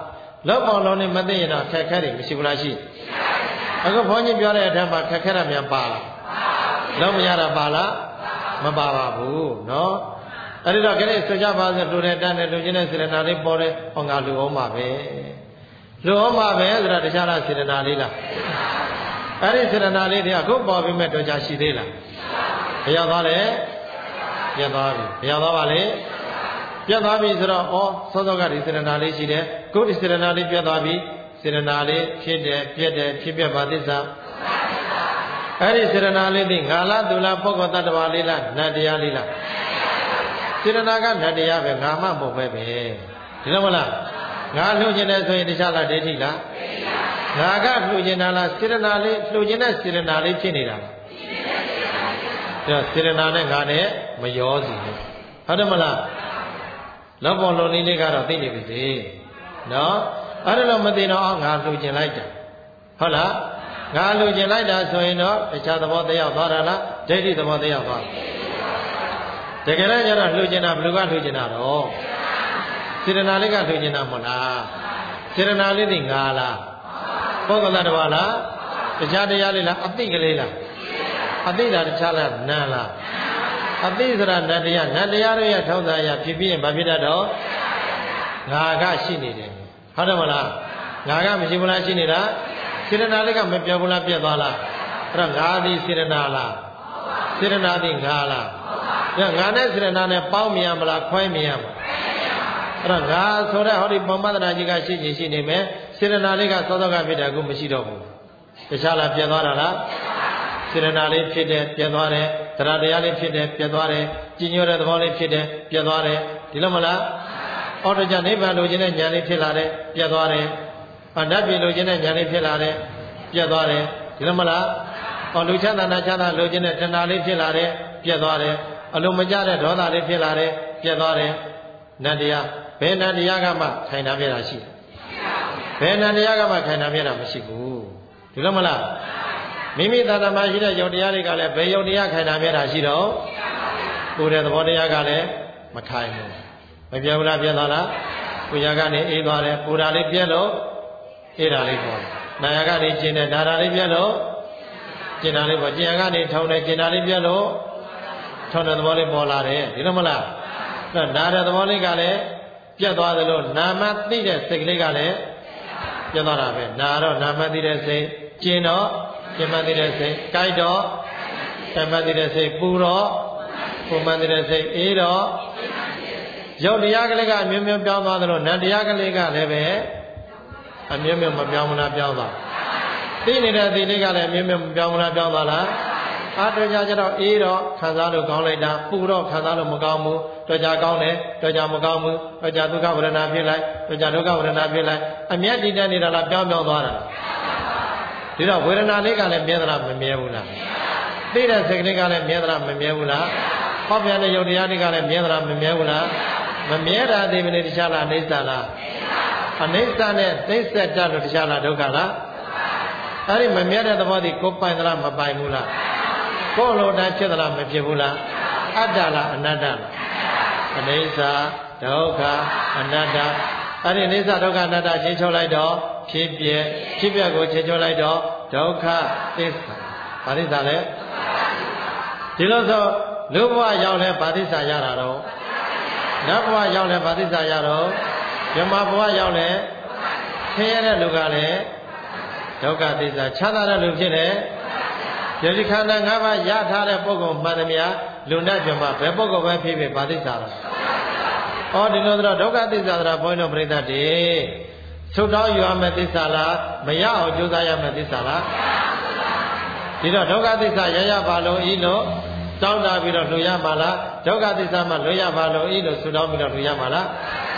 လောက်ပေါလုံးနဲ့မသိရင်တော့ခက်ခဲတယ်မရှိဘူးလားရှိအခုဘုန်းကြီးပြောတဲ့အထက်မှာခက်ခဲတာများပါလားလောက်မရတာပါလားမပါပါဘူးနော်အဲ့ဒီတော့ခဏဆိုကြပါစို့လူတဲ့တန်းနဲ့လူချင်းတဲ့စေတနာလေးပေါ်တယ်ဟောငါလူအောင်ပါပဲလူအောင်ပါပဲဆိုတာတခြားလားစေတနာလေးလားအဲ့ဒီစေတနာလေးတွေအခုပေါ်ပြီးမဲ့တော့ကြာရှိသေးလားဘယ်ရောက်သွားလဲပြတ်သွားပြီဘယ်ရောက်သွားပါလဲပြတ်သွားပြီဆိုတော့ဩစောစောကဒီစေတနာလေးရှိတယ်ခုဒီစေတနာလေးပြတ်သွားပြီစေတနာလေးဖြစ်တယ်ပြတ်တယ်ဖြစ်ပြပါသစ္စာအဲ့ဒီစေတနာလေးသိငါလားသူလားပုဂ္ဂိုလ်တ attva လေးလားနတ်တရားလေးလားစေတနာကနတ်တရားပဲငါမှမဟုတ်ပဲဒီလိုမလားငါလှုပ်ခြင်းနဲ့ဆိုရင်တခြားလားဒိဋ္ဌိလားငါကလှုပ်ခြင်းလားစေတနာလေးလှုပ်ခြင်းနဲ့စေတနာလေးဖြစ်နေတာလားဒါစေတနာနဲ့ငါနဲ့မရောစီဘူးဟုတ်တယ်မလားလောဘောလုံးလေးကတော့သိနေပြီစေနော်အဲ့ဒါလို့မသိတော့ငါလှုပ်ခြင်းလိုက်တယ်ဟုတ်လားငါလှုပ်ခြင်းလိုက်တာဆိုရင်တော့တခြားသဘောတရားသွားတာလားဒိဋ္ဌိသဘောတရားသွားတကယ်တော့ကျတော့လှုပ်ခြင်းတာဘယ်လိုကလှုပ်ခြင်းတာတော့စေတနာလေးကလှုပ်ခြင်းတာမဟုတ်လားစေတနာလေးသိငါလားပုဂ္ဂိုလ်တ attva လားတခြားတရားလေးလားအသိကလေးလားအသိတာတခြားလားနာလားအသိဆိုတာနတ်တရားနတ်တရားတွေရဲ့ထောက်စားရဖြစ်ပြီးရင်ဘာဖြစ်တတ်တော့ငါကရှိနေတယ်ဟုတ်တယ်မလားငါကမရှိဘူးလားရှိနေတာစေတနာလေးကမပြောဘူးလားပြတ်သွားလားအဲ့တော့ငါသည်စေတနာလားစေတနာသည်ငါလားငါနဲ့စေတနာနဲ့ပေါင်းမြင်ရမလားခွဲမြင်ရမလားအဲ့တော့ငါဆိုတဲ့ဟောဒီပမဒနာကြီးကရှိချင်ရှိနေမယ်စေတနာလေးကသောသောကဖြစ်တယ်အခုမရှိတော့ဘူးတခြားလားပြတ်သွားတာလားစေတနာလေးဖြစ်တယ်ပြတ်သွားတယ်တရားတရားလေးဖြစ်တယ်ပြတ်သွားတယ်ကြည်ညိုတဲ့သဘောလေးဖြစ်တယ်ပြတ်သွားတယ်ဒီလိုမလားဩတကြနိဗ္ဗာန်လိုချင်တဲ့ဉာဏ်လေးဖြစ်လာတယ်ပြတ်သွားတယ်ဓာတ်ပြည်လိုချင်တဲ့ဉာဏ်လေးဖြစ်လာတယ်ပြတ်သွားတယ်ဒီလိုမလားဩလူချမ်းသာနာချမ်းသာလိုချင်တဲ့တဏှာလေးဖြစ်လာတယ်ပြတ်သွားတယ်အလိုမကျတဲ့ဒေါသလေးဖြစ်လာတယ်ပြတ်သွားတယ်နတ်တရားဘယ်နတ်တရားကမှခိုင်တာပြတာရှိတယ်ဘယ်နတ်တရားကမှခိုင်တာပြတာမရှိဘူးဒီလိုမလားမိမိသာသမာရှိတဲ့ယုတ်တရားတွေကလည်းဘယ်ယုတ်တရားခိုင်တာပြတာရှိတော့ကိုယ်တဲ့သဘောတရားကလည်းမခိုင်ဘူးမပြောဘူးလားပြတ်သွားလားကိုယ်ရကနေအေးသွားတယ်ပူတာလေးပြတ်လို့အေးတာလေးပေါ်နာယကနေကျင်တယ်ဒါတာလေးပြတ်လို့ကျင်တာလေးပေါ်ကျင်ကနေထုံတယ်ကျင်တာလေးပြတ်လို့ထုံတဲ့သဘောလေးပေါ်လာတယ်ဒီလိုမလားနာတဲ့သဘောလေးကလည်းပြတ်သွားသလိုနာမသိတဲ့စိတ်ကလေးကလည်းပြတ်သွားတာပဲနာတော့နာမသိတဲ့စိတ်ကျင်တော့ကျင်မှသိတဲ့စိတ်ကြိုက်တော့ကျင်မှသိတဲ့စိတ်ပူတော့ပူမှသိတဲ့စိတ်အေးတော့ရုပ်တရားကလေးကအမျိုးမျိုးပြောင်းသွားသလိုနတ်တရားကလေးကလည်းပဲအမျိုးမျိုးမပြောင်းမလားပြောင်းသွားသိနေတဲ့သိလေးကလည်းအမျိုးမျိုးမပြောင်းမလားပြောင်းသွားလားအားတော်ကြတော့အေးတော့ခံစားလို့ကောင်းလိုက်တာပူတော့ခံစားလို့မကောင်းဘူးတော်ကြကောင်းတယ်တော်ကြမကောင်းဘူးတော်ကြဒုက္ခဝေဒနာဖြစ်လိုက်တော်ကြဒုက္ခဝေဒနာဖြစ်လိုက်အမျက်တည်တဲ့နေတာလားပြောင်းသွားတာဒီတော့ဝေဒနာလေးကလည်းမြဲသလားမမြဲဘူးလားသိတဲ့စိတ်ကလေးကလည်းမြဲသလားမမြဲဘူးလားဟောပြန်တဲ့ယုတ်တရားတွေကလည်းမြဲသလားမမြဲဘူးလားမမြဲတာဒီမနေ့တခြားလားအိဋ္ဌာလားအနိစ္စနဲ့သိစ္ဆတ်တတ်လို့တခြားလားဒုက္ခလားအဲ့ဒီမမြဲတဲ့သဘောဒီကိုပိုင်သလားမပိုင်ဘူးလားကိုလိုတန်းဖြစ်သလားမဖြစ်ဘူးလားအတ္တလားအနတ္တလားအနိစ္စဒုက္ခအနတ္တအဲ့ဒီအနိစ္စဒုက္ခအနတ္တချင်းချုပ်လိုက်တော့ဖြစ်ပြကိုချင်းချုပ်လိုက်တော့ဒုက္ခသစ္စာဘာသစ္စာလဲဒီလိုဆိုလူဘဝရောက်လဲဘာသစ္စာရတာတော့နတ်ဘဝရောက်လဲဘာသစ္စာရတော့မြမဘဝရောက်လဲဆင်းရဲတဲ့လူကလည်းဒုက္ခသစ္စာချမ်းသာတဲ့လူဖြစ်တယ်ယတိခန္ဓာ၅ပါးရထားတဲ့ပုဂ္ဂိုလ်မှန်သမျှလူနဲ့မြမဘယ်ပုဂ္ဂိုလ်ပဲဖြစ်ဖြစ်ဘာသစ္စာတော့ဩဒီလိုတော့ဒုက္ခသစ္စာဆိုတာဘုန်းကြီးတို့ပြိဿတွေသုတ်တော်ယူရမယ့်သစ္စာလားမရအောင်ကြိုးစားရမယ့်သစ္စာလားဒီတော့ဒုက္ခသစ္စာရရပါလို့ဤလို့တောင်းတာပြီးတော့လူရမှာလားဒုက္ခသစ္စာမှလွတ်ရပါလို့ဤလို့ဆုတောင်းပြီးတော့လူရမှာလား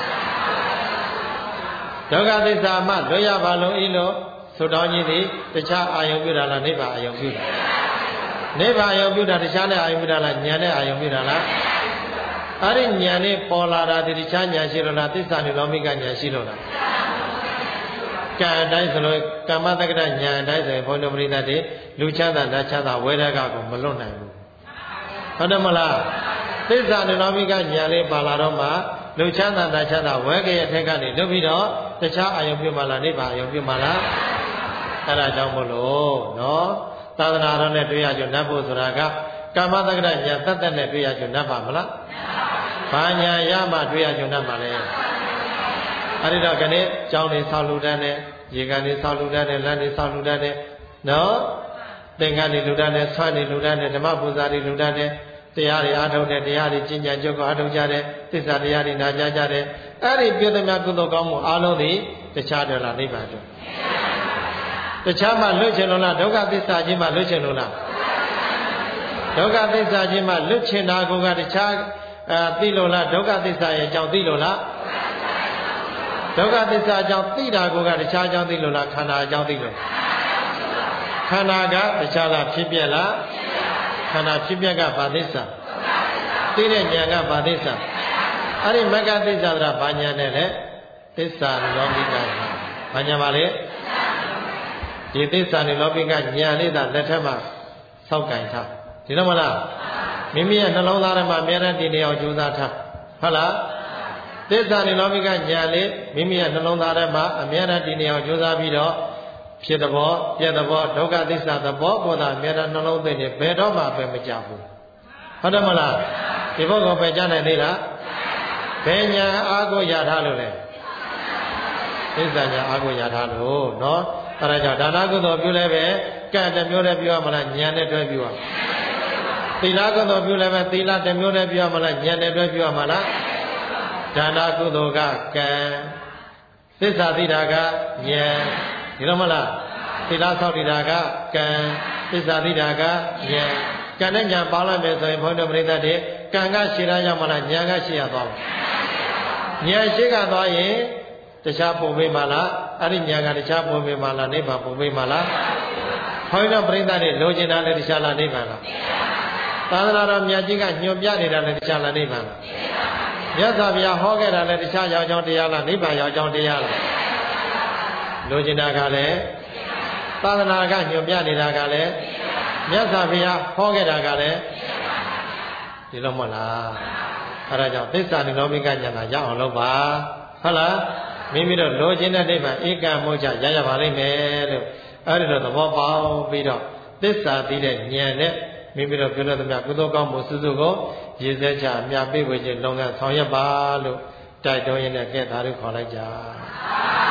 ဒုက္ခသစ္စာမှလွတ်ရပါလို့ဤလို့ဆုတောင်းခြင်းသည်တခြားအာယုံပြုတာလားနိဗ္ဗာန်အာယုံပြုတာနိဗ္ဗာန်အာယုံပြုတာတခြားနဲ့အာယုံပြုတာလားဉာဏ်နဲ့အာယုံပြုတာလားအဲ့ဒီဉာဏ်နဲ့ပေါ်လာတာဒီတခြားဉာဏ်ရှိလို့လားသစ္စာနိရောဓမိကဉာဏ်ရှိလို့လားကံအတိုင်းဆိုလို့ကမ္မတက္ကဋဉာဏ်အတိုင်းဆိုရင်ဘုန်းတော်ပရိသတ်တွေလူချမ်းသာနတ်ချမ်းသာဝေဒကကိုမလွတ်နိုင်ဘူးဟုတ်တယ်မလားသစ္စာနိရောဓမိကဉာဏ်လေးပါလာတော့မှလူချမ်းသာတာချမ်းသာဝဲကြရဲ့အထက်ကနေလွတ်ပြီးတော့တခြားအာယုံပြုမှလားနိဗ္ဗာန်အာယုံပြုမှလားအဲ့ဒါကြောင့်မို့လို့နော်သာသနာတော်နဲ့တွေ့ရကြနတ်ဖို့ဆိုတာကကာမတက္ကရညာတတ်တဲ့နဲ့တွေ့ရကြနတ်ပါမလားဘာညာရမှတွေ့ရကြနတ်ပါလဲအဲ့ဒီတော့ခဏကျောင်းနေဆောက်လူတန်းနဲ့ရေကန်နေဆောက်လူတန်းနဲ့လမ်းနေဆောက်လူတန်းနဲ့နော်သင်္ကန်းနေလူတန်းနဲ့ဆွမ်းနေလူတန်းနဲ့ဓမ္မပူဇာတွေလူတန်းနဲ့တရားတွေအားထုတ်တဲ့တရားတွေကျင့်ကြံကြုတ်ကိုအားထုတ်ကြတဲ့သစ္စာတရားတွေနာကြားကြတဲ့အဲ့ဒီပြုသမျှကုသိုလ်ကောင်းမှုအားလုံးသည်တခြားတယ်လားနိဗ္ဗာန်တို့တခြားမှလွတ်ချင်လို့လားဒုက္ခသစ္စာချင်းမှလွတ်ချင်လို့လားဒုက္ခသစ္စာချင်းမှလွတ်ချင်တာကတခြားသိလို့လားဒုက္ခသစ္စာရဲ့အကြောင်းသိလို့လားဒုက္ခသစ္စာအကြောင်းသိတာကတခြားအကြောင်းသိလို့လားခန္ဓာအကြောင်းသိလို့ခန္ဓာကတခြားလားဖြစ်ပြက်လားခန္ဓာဖြစ်ပြက်ကဘာသစ္စာသိတဲ့ဉာဏ်ကဘာသစ္စာအဲ့ဒီမဂ္ဂသစ္စာဆိုတာဘာဉာဏ်နဲ့လဲသစ္စာလောကိကဘာဉာဏ်ပါလဲဒီသစ္စာနဲ့လောကိကဉာဏ်လေးသာလက်ထက်မှာစောက်ကင်ထားဒီတော့မလားမိမိရဲ့နှလုံးသားထဲမှာအမြဲတမ်းတည်နေအောင်ကြိုးစားထားဟုတ်လားသစ္စာနဲ့လောကိကဉာဏ်လေးမိမိရဲ့နှလုံးသားထဲမှာအမြဲတမ်းတည်နေအောင်ကြိုးစားပြီးတော့ဖြစ်တဲ့ဘောပြည့်တဲ့ဘောဒုက္ခသစ္စာသဘောကိုသာအမြဲတမ်းနှလုံးသွင်းနေဘယ်တော့မှပဲမကြဘူးဟုတ်တယ်မလားဒီဘောကိုပဲကြားနိုင်သေးလားဘယ်ညာအားကိုရထားလို့လဲသစ္စာညာအားကိုရထားလို့နော်အဲဒါကြောင့်ဒါနကုသိုလ်ပြုလဲပဲကံတစ်မျိုးတည်းပြုရမလားဉာဏ်နဲ့တွဲပြုရသီလကုသိုလ်ပြုလဲပဲသီလတစ်မျိုးတည်းပြုရမလားဉာဏ်နဲ့တွဲပြုရမလားဒါနကုသိုလ်ကကံသစ္စာသိတာကဉာဏ်ဒီလိုမလားသီလဆောက်တည်တာကကံသစ္စာသိတာကဉာဏ်ကံနဲ့ဉာဏ်ပေါင်းလိုက်မယ်ဆိုရင်ဘုန်းတော်ပရိသတ်တွေကံကရှည်ရရမလားဉာဏ်ကရှည်ရသွားမှာဉာဏ်ရှည်ကသွားရင်တခြားပုံပေးပါလားအဲ့ဒီဉာဏ်ကတခြားပုံပေးပါလားနိဗ္ဗာန်ပုံပေးပါလားဘုန်းတော်ပရိသတ်တွေလိုချင်တာလည်းတခြားလားနိဗ္ဗာန်လားသာသနာတော်မြတ်ကြီးကညွှန်ပြနေတာလည်းတခြားလားနိဗ္ဗာန်လားမြတ်စွာဘုရားဟောခဲ့တာလည်းတခြားရောက်ကြောင်းတရားလားနိဗ္ဗာန်ရောက်ကြောင်းတရားလားလိုချင်တာကလည်းသာသနာကညွှန်ပြနေတာကလည်းမြတ်စွာဘုရားဟောခဲ့တာကလည်းဒီလိုမဟုတ်လားအဲဒါကြောင့်သစ္စာနိရောဓိကဉာဏ်သာရအောင်လုပ်ပါဟုတ်လားမိမိတို့လိုချင်တဲ့နိဗ္ဗာန်ဧကမောချရရပါလိမ့်မယ်လို့အဲဒီလိုသဘောပေါက်ပြီးတော့သစ္စာသိတဲ့ဉာဏ်နဲ့မိမိတို့ပြုလို့သမျှကုသိုလ်ကောင်းမှုစုစုကိုရည်စဲချအမြပေးဝေခြင်းလုပ်ငန်းဆောင်ရွက်ပါလို့တိုက်တွန်းရင်းနဲ့ကဲဒါတို့ခေါ်လိုက်ကြ